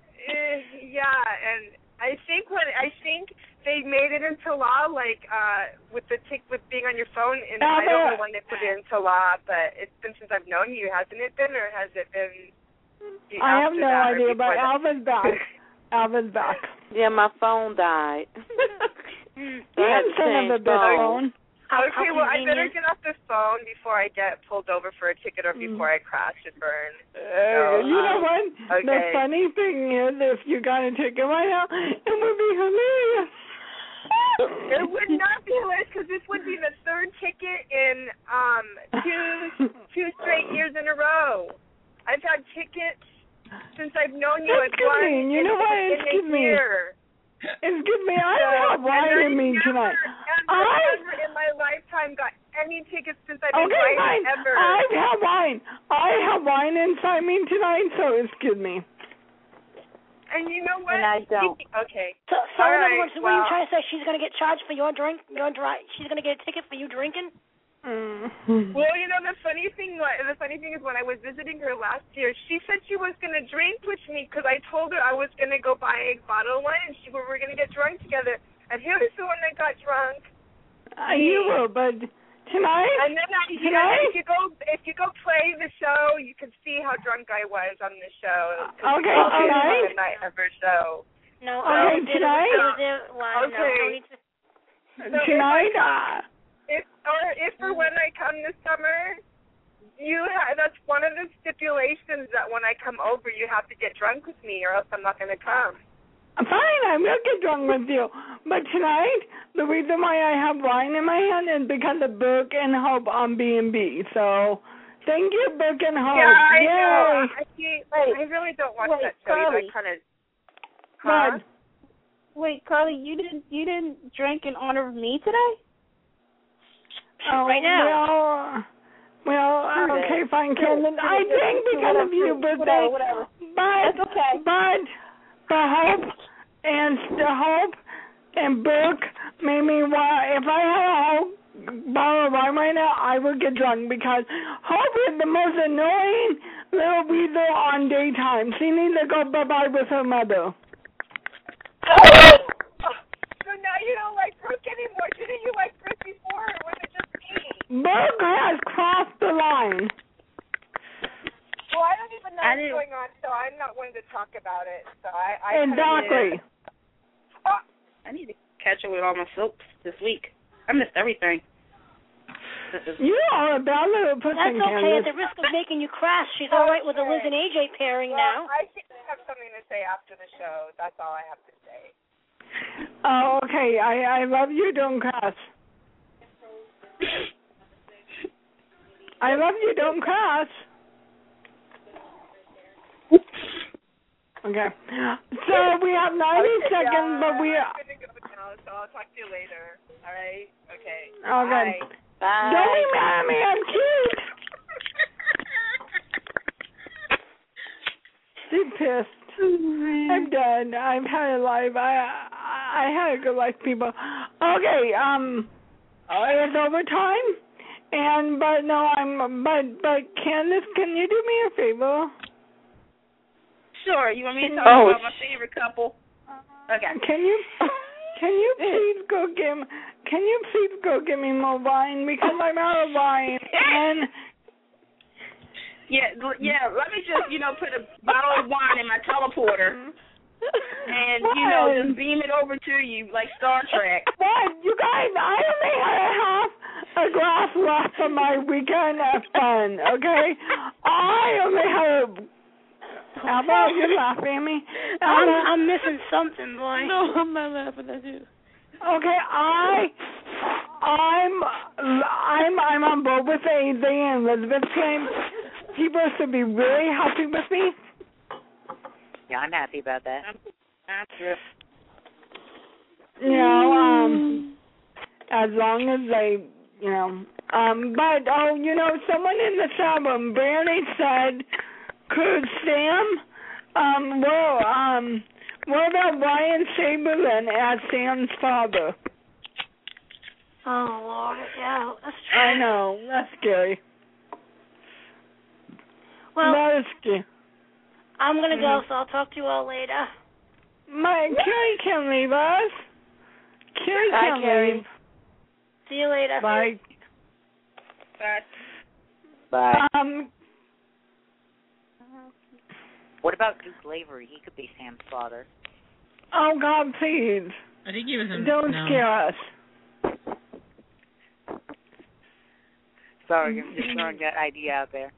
and I think they made it into law, like with being on your phone, and I don't know when they put it into law, but it's been since I've known you, hasn't it been, or has it been? I have no idea, but Alvin's back. Alvin's back. Yeah, my phone died. Son of a bitch phone. Okay, well, I better get off this phone before I get pulled over for a ticket or before I crash and burn. You know what? Okay. The funny thing is, if you got a ticket right now, it would be hilarious. It would not be hilarious, because this would be the third ticket in two straight years in a row. I've had tickets since I've known you. You know what? Excuse me. Excuse me. I have wine in me tonight. I never in my lifetime got any tickets since I've been writing ever. I have wine. I have wine inside me tonight, so excuse me. And you know what? And I don't. Okay. So in other words, what are you trying to say? She's going to get charged for your drink? She's going to get a ticket for you drinking? Well, you know, the funny thing is when I was visiting her last year, she said she was going to drink with me, because I told her I was going to go buy a bottle of wine, and we were going to get drunk together. And who is the one that got drunk? You will, but tonight? And then if you go play the show, you can see how drunk I was on the show. Okay, tonight? The night of her show. No. Okay, tonight? Tonight? If or when I come this summer, that's one of the stipulations, that when I come over, you have to get drunk with me, or else I'm not going to come. Fine, I will get drunk with you. But tonight, the reason why I have wine in my hand is because of Brooke and Hope on B&B. So, thank you, Brooke and Hope. Yeah, I know. I really don't watch that show. Carly. I kind of. Wait, Carly, you didn't drink in honor of me today? Right now. Well, okay, fine, Camden. I drank because of you, but whatever. But, that's okay. But the Hope and Brooke made me want. If I had a whole bottle of wine right now, I would get drunk, because Hope is the most annoying little weasel on daytime. She needs to go bye-bye with her mother. So now you don't like Brooke anymore. Didn't you like Brooke before, or was it just me? Brooke has crossed the line. Well, I don't even know what's going on, so I'm not one to talk about it. So I exactly. I need to catch up with all my soaps this week. I missed everything. You are a bad little pussy. That's okay. At the risk of making you crash, she's all right with the Liz and AJ pairing now. I should have something to say after the show. That's all I have to say. Oh, okay. I love you. Don't crash. I love you. Don't crash. Okay. So we have 90 seconds, but we are. I'm going to go now, so I'll talk to you later. All right? Okay. Okay. Bye. Don't be mad at me. I'm cute. She's pissed. I'm done. I've had a life. I had a good life, people. Okay. It's overtime, but Candace, can you do me a favor? Sure. You want me to talk about my favorite couple? Okay. Can you please go get me more wine, because I'm out of wine. And yeah. Let me just put a bottle of wine in my teleporter, and just beam it over to you like Star Trek. What? You guys, I only had half a glass left of my weekend of fun. Okay, I only have. Alba, you're laughing at me. I'm missing something, boy. No, I'm not laughing at you. Okay, I'm on board with AJ and Elizabeth's claim. People should be really happy with me. Yeah, I'm happy about that. That's true. You know, as long as they, you know, but you know, someone in the chat room, Brandy said, could Sam, what about Ryan Chamberlain as Sam's father? Oh, Lord, yeah, that's true. I know, that's scary. Well, that is scary. I'm going to go, so I'll talk to you all later. Carrie can leave us. Carrie can leave. See you later. Bye. Bye. What about Duke Lavery? He could be Sam's father. Oh, God, please. I think he was in... Don't scare us. Sorry, I'm just throwing that idea out there.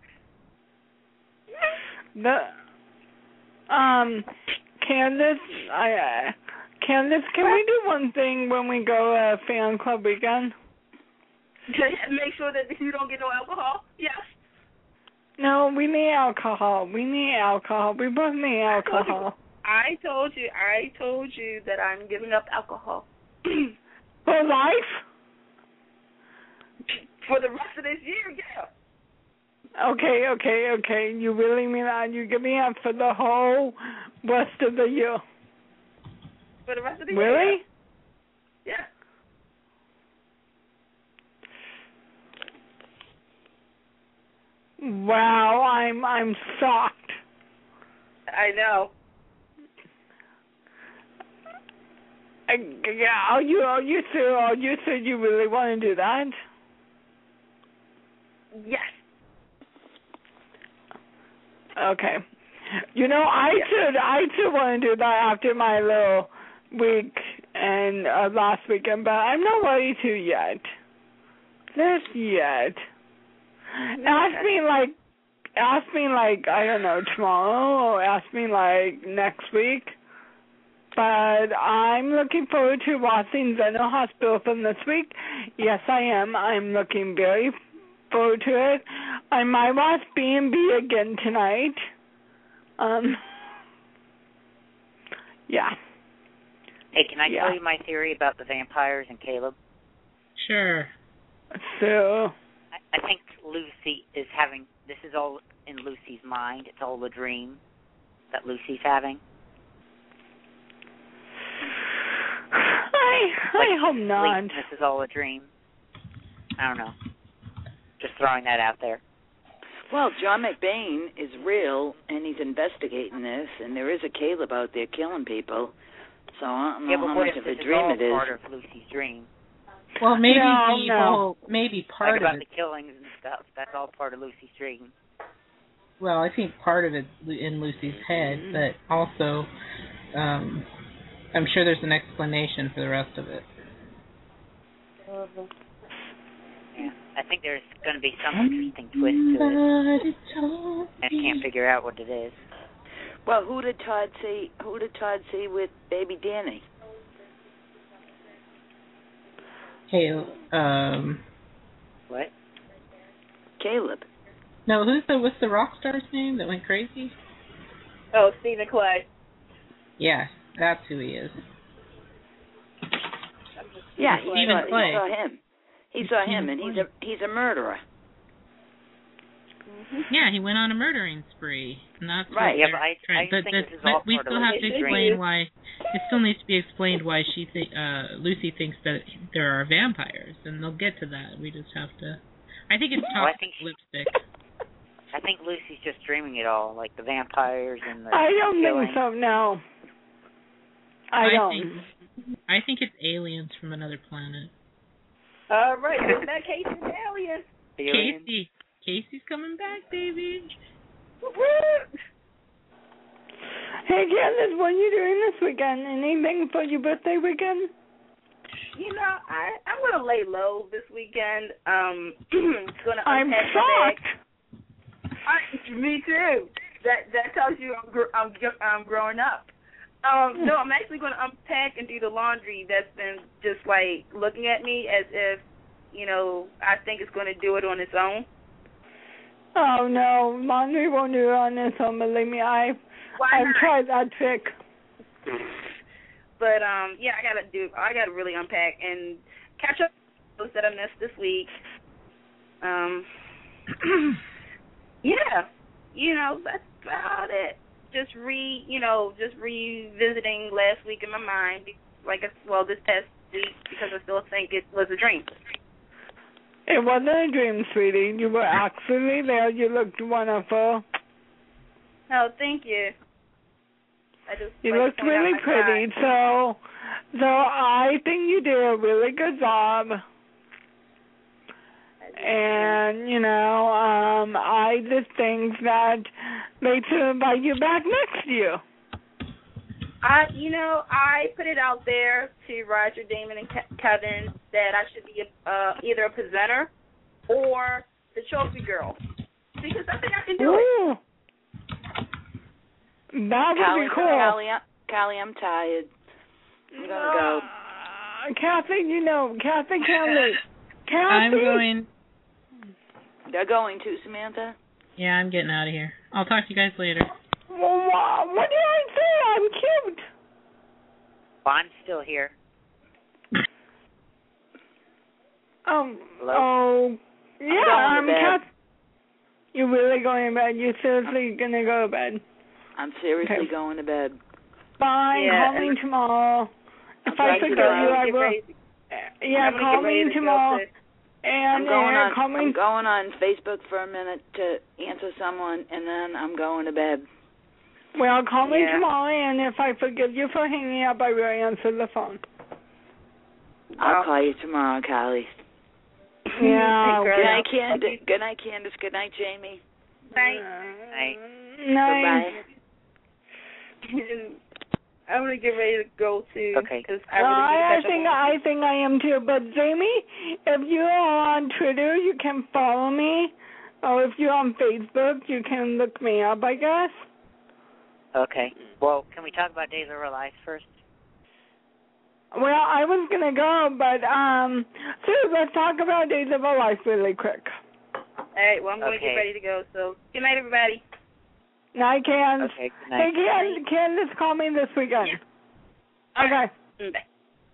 Candace, Candace, can we do one thing when we go fan club weekend? Make sure that you don't get no alcohol. Yes. No, we need alcohol. We both need alcohol. I told you that I'm giving up alcohol. For life? For the rest of this year, yeah. Okay. You really mean that? You give me up for the whole rest of the year? For the rest of the year? Really? Yeah. Wow, I'm shocked. I know. You said you really want to do that? Yes. Okay. You know, I too want to do that after my little week and last weekend, but I'm not ready to yet. Just yet. Ask me like I don't know, tomorrow, or ask me like next week. But I'm looking forward to watching Zeno Hospital from this week. Yes, I am. I'm looking very forward to it. I might watch B&B again tonight. Yeah. Hey, can I tell you my theory about the vampires and Caleb? Sure. So I think Lucy is having, this is all in Lucy's mind. It's all a dream that Lucy's having. I hope not. This is all a dream. I don't know. Just throwing that out there. Well, John McBain is real, and he's investigating this, and there is a Caleb out there killing people. So I don't know how much of a dream it is. Part of Lucy's dream. Well, maybe part about of it. The killings and stuff. That's all part of Lucy's dream. Well, I think part of it in Lucy's head, but also, I'm sure there's an explanation for the rest of it. Yeah, I think there's going to be some interesting twist to it. I can't figure out what it is. Well, who did Todd see with baby Danny? What? Caleb. No, what's the rock star's name that went crazy? Oh, Stephen Clay. Yeah, that's who he is. Yeah, Stephen Clay. He saw him. He saw him, and he's a murderer. Yeah, he went on a murdering spree, and that's right. Yeah, but I think this is all we part still of have to explain why. It still needs to be explained why Lucy thinks that there are vampires, and they'll get to that. We just have to. I think it's lipstick. I think Lucy's just dreaming it all, like the vampires and the. I don't think so. No. I think it's aliens from another planet. All right, in that case, it's aliens. Casey's coming back, baby. Hey, Candace, what are you doing this weekend? Anything for your birthday weekend? You know, I'm going to lay low this weekend. I'm shocked. Me too. That tells you I'm growing up. No, I'm actually going to unpack and do the laundry that's been just like looking at me as if, I think it's going to do it on its own. Oh no, laundry won't do it on its own. Believe me, I've tried that trick. But yeah, I gotta really unpack and catch up those that I missed this week. Yeah, that's about it. Just revisiting last week in my mind, this past week, because I still think it was a dream. It wasn't a dream, sweetie. You were actually there. You looked wonderful. Oh, thank you. You looked really pretty, so I think you did a really good job. And, I just think that they should invite you back next year. I put it out there to Roger, Damon, and Kevin that I should be either a presenter or the trophy girl, because I think I can do it. That would be cool. Callie, I'm tired. I'm going to go. Kathy, Kathy can't leave. Kathy? I'm going. They're going too, Samantha? Yeah, I'm getting out of here. I'll talk to you guys later. Well, what did I say? I'm cute. Well, I'm still here. Hello? Yeah, Kathy. You're really going to bed? You're seriously going to go to bed? I'm seriously going to bed. Fine, call me tomorrow. If I forget you, I will. Yeah, call me tomorrow. And I'm going on Facebook for a minute to answer someone, and then I'm going to bed. Well, call me tomorrow, and if I forgive you for hanging up, I will answer the phone. I'll call you tomorrow, Callie. Yeah. Good night, Candace. Good night, Candace. Good night, Jamie. Night. Night. I'm gonna get ready to go too. Okay. I think I am too. But Jamie, if you are on Twitter, you can follow me, or if you're on Facebook, you can look me up, I guess. Okay. Well, can we talk about Days of Our Lives first? Well, I was gonna go, but so let's talk about Days of Our Life really quick. All right. Well, I'm going to get ready to go. So good night, everybody. Night, Candace. Okay, good night. Hey, Candace, call me this weekend. Yeah. Okay. Bye.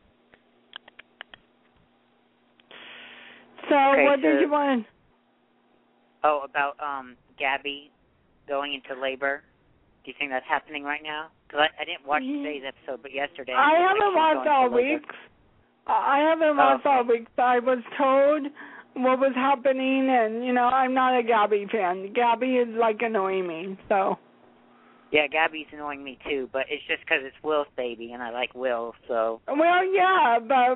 So, what did you want? Oh, about Gabby going into labor. Do you think that's happening right now? Because I didn't watch today's episode, but yesterday. I haven't watched all week. I haven't watched all week. I was told what was happening, and, I'm not a Gabby fan. Gabby is, annoying me, so. Yeah, Gabby's annoying me, too, but it's just because it's Will's baby, and I like Will, so. Well, yeah, but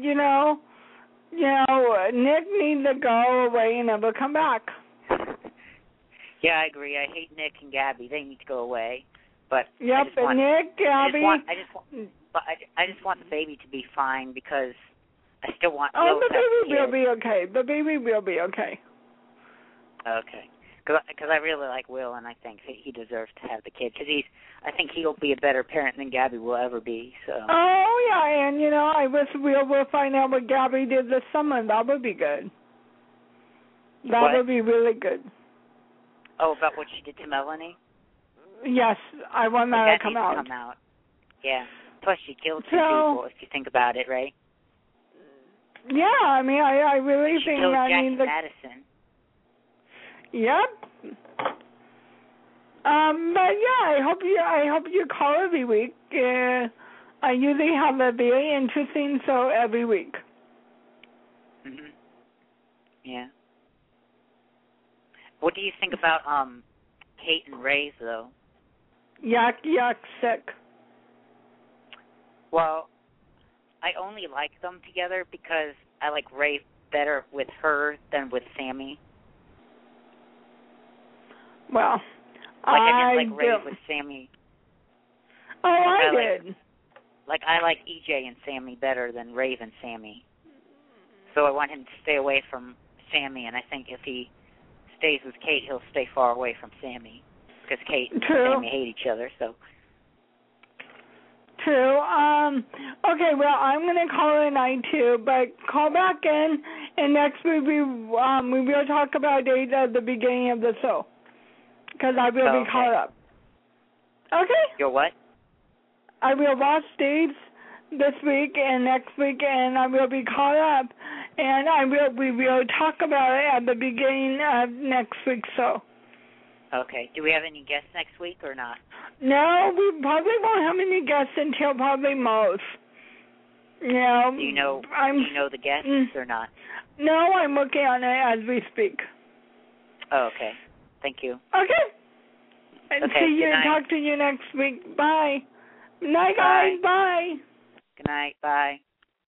Nick needs to go away and never come back. Yeah, I agree. I hate Nick and Gabby. They need to go away. But yep, Nick, Gabby. I just want the baby to be fine because I still want. Oh, the baby will be okay. The baby will be okay. Okay, because I really like Will, and I think he deserves to have the kid. Because I think he'll be a better parent than Gabby will ever be. So. Oh yeah, and I wish we'll find out what Gabby did this summer. That would be good. That would be really good. Oh, about what she did to Melanie? Yes, I want that to come out. Come out. Yeah. Plus, she killed two people, if you think about it, right? Yeah, I mean, I really think I mean the. Madison. Yep. But yeah, I hope you call every week. I usually have a very interesting show every week. Mhm. Yeah. What do you think about Kate and Ray's though? Yuck, sick. Well, I only like them together because I like Ray better with her than with Sammy. Well, I didn't like Ray with Sammy. Oh, I did. I like EJ and Sammy better than Ray and Sammy. So I want him to stay away from Sammy, and I think if he stays with Kate, he'll stay far away from Sammy because Kate and Sammy hate each other. So. True. Okay, well, I'm going to call it a night too, but call back in, and next week we will talk about dates at the beginning of the show, because I will be caught up. Okay? You're what? I will watch dates this week and next week, and I will be caught up, and we will talk about it at the beginning of next week's show. Okay. Do we have any guests next week or not? No, we probably won't have any guests until probably most. Do you know the guests or not? No, I'm working on it as we speak. Oh, okay. Thank you. Okay. And see you and talk to you next week. Bye. Night, guys. Bye. Good night. Bye.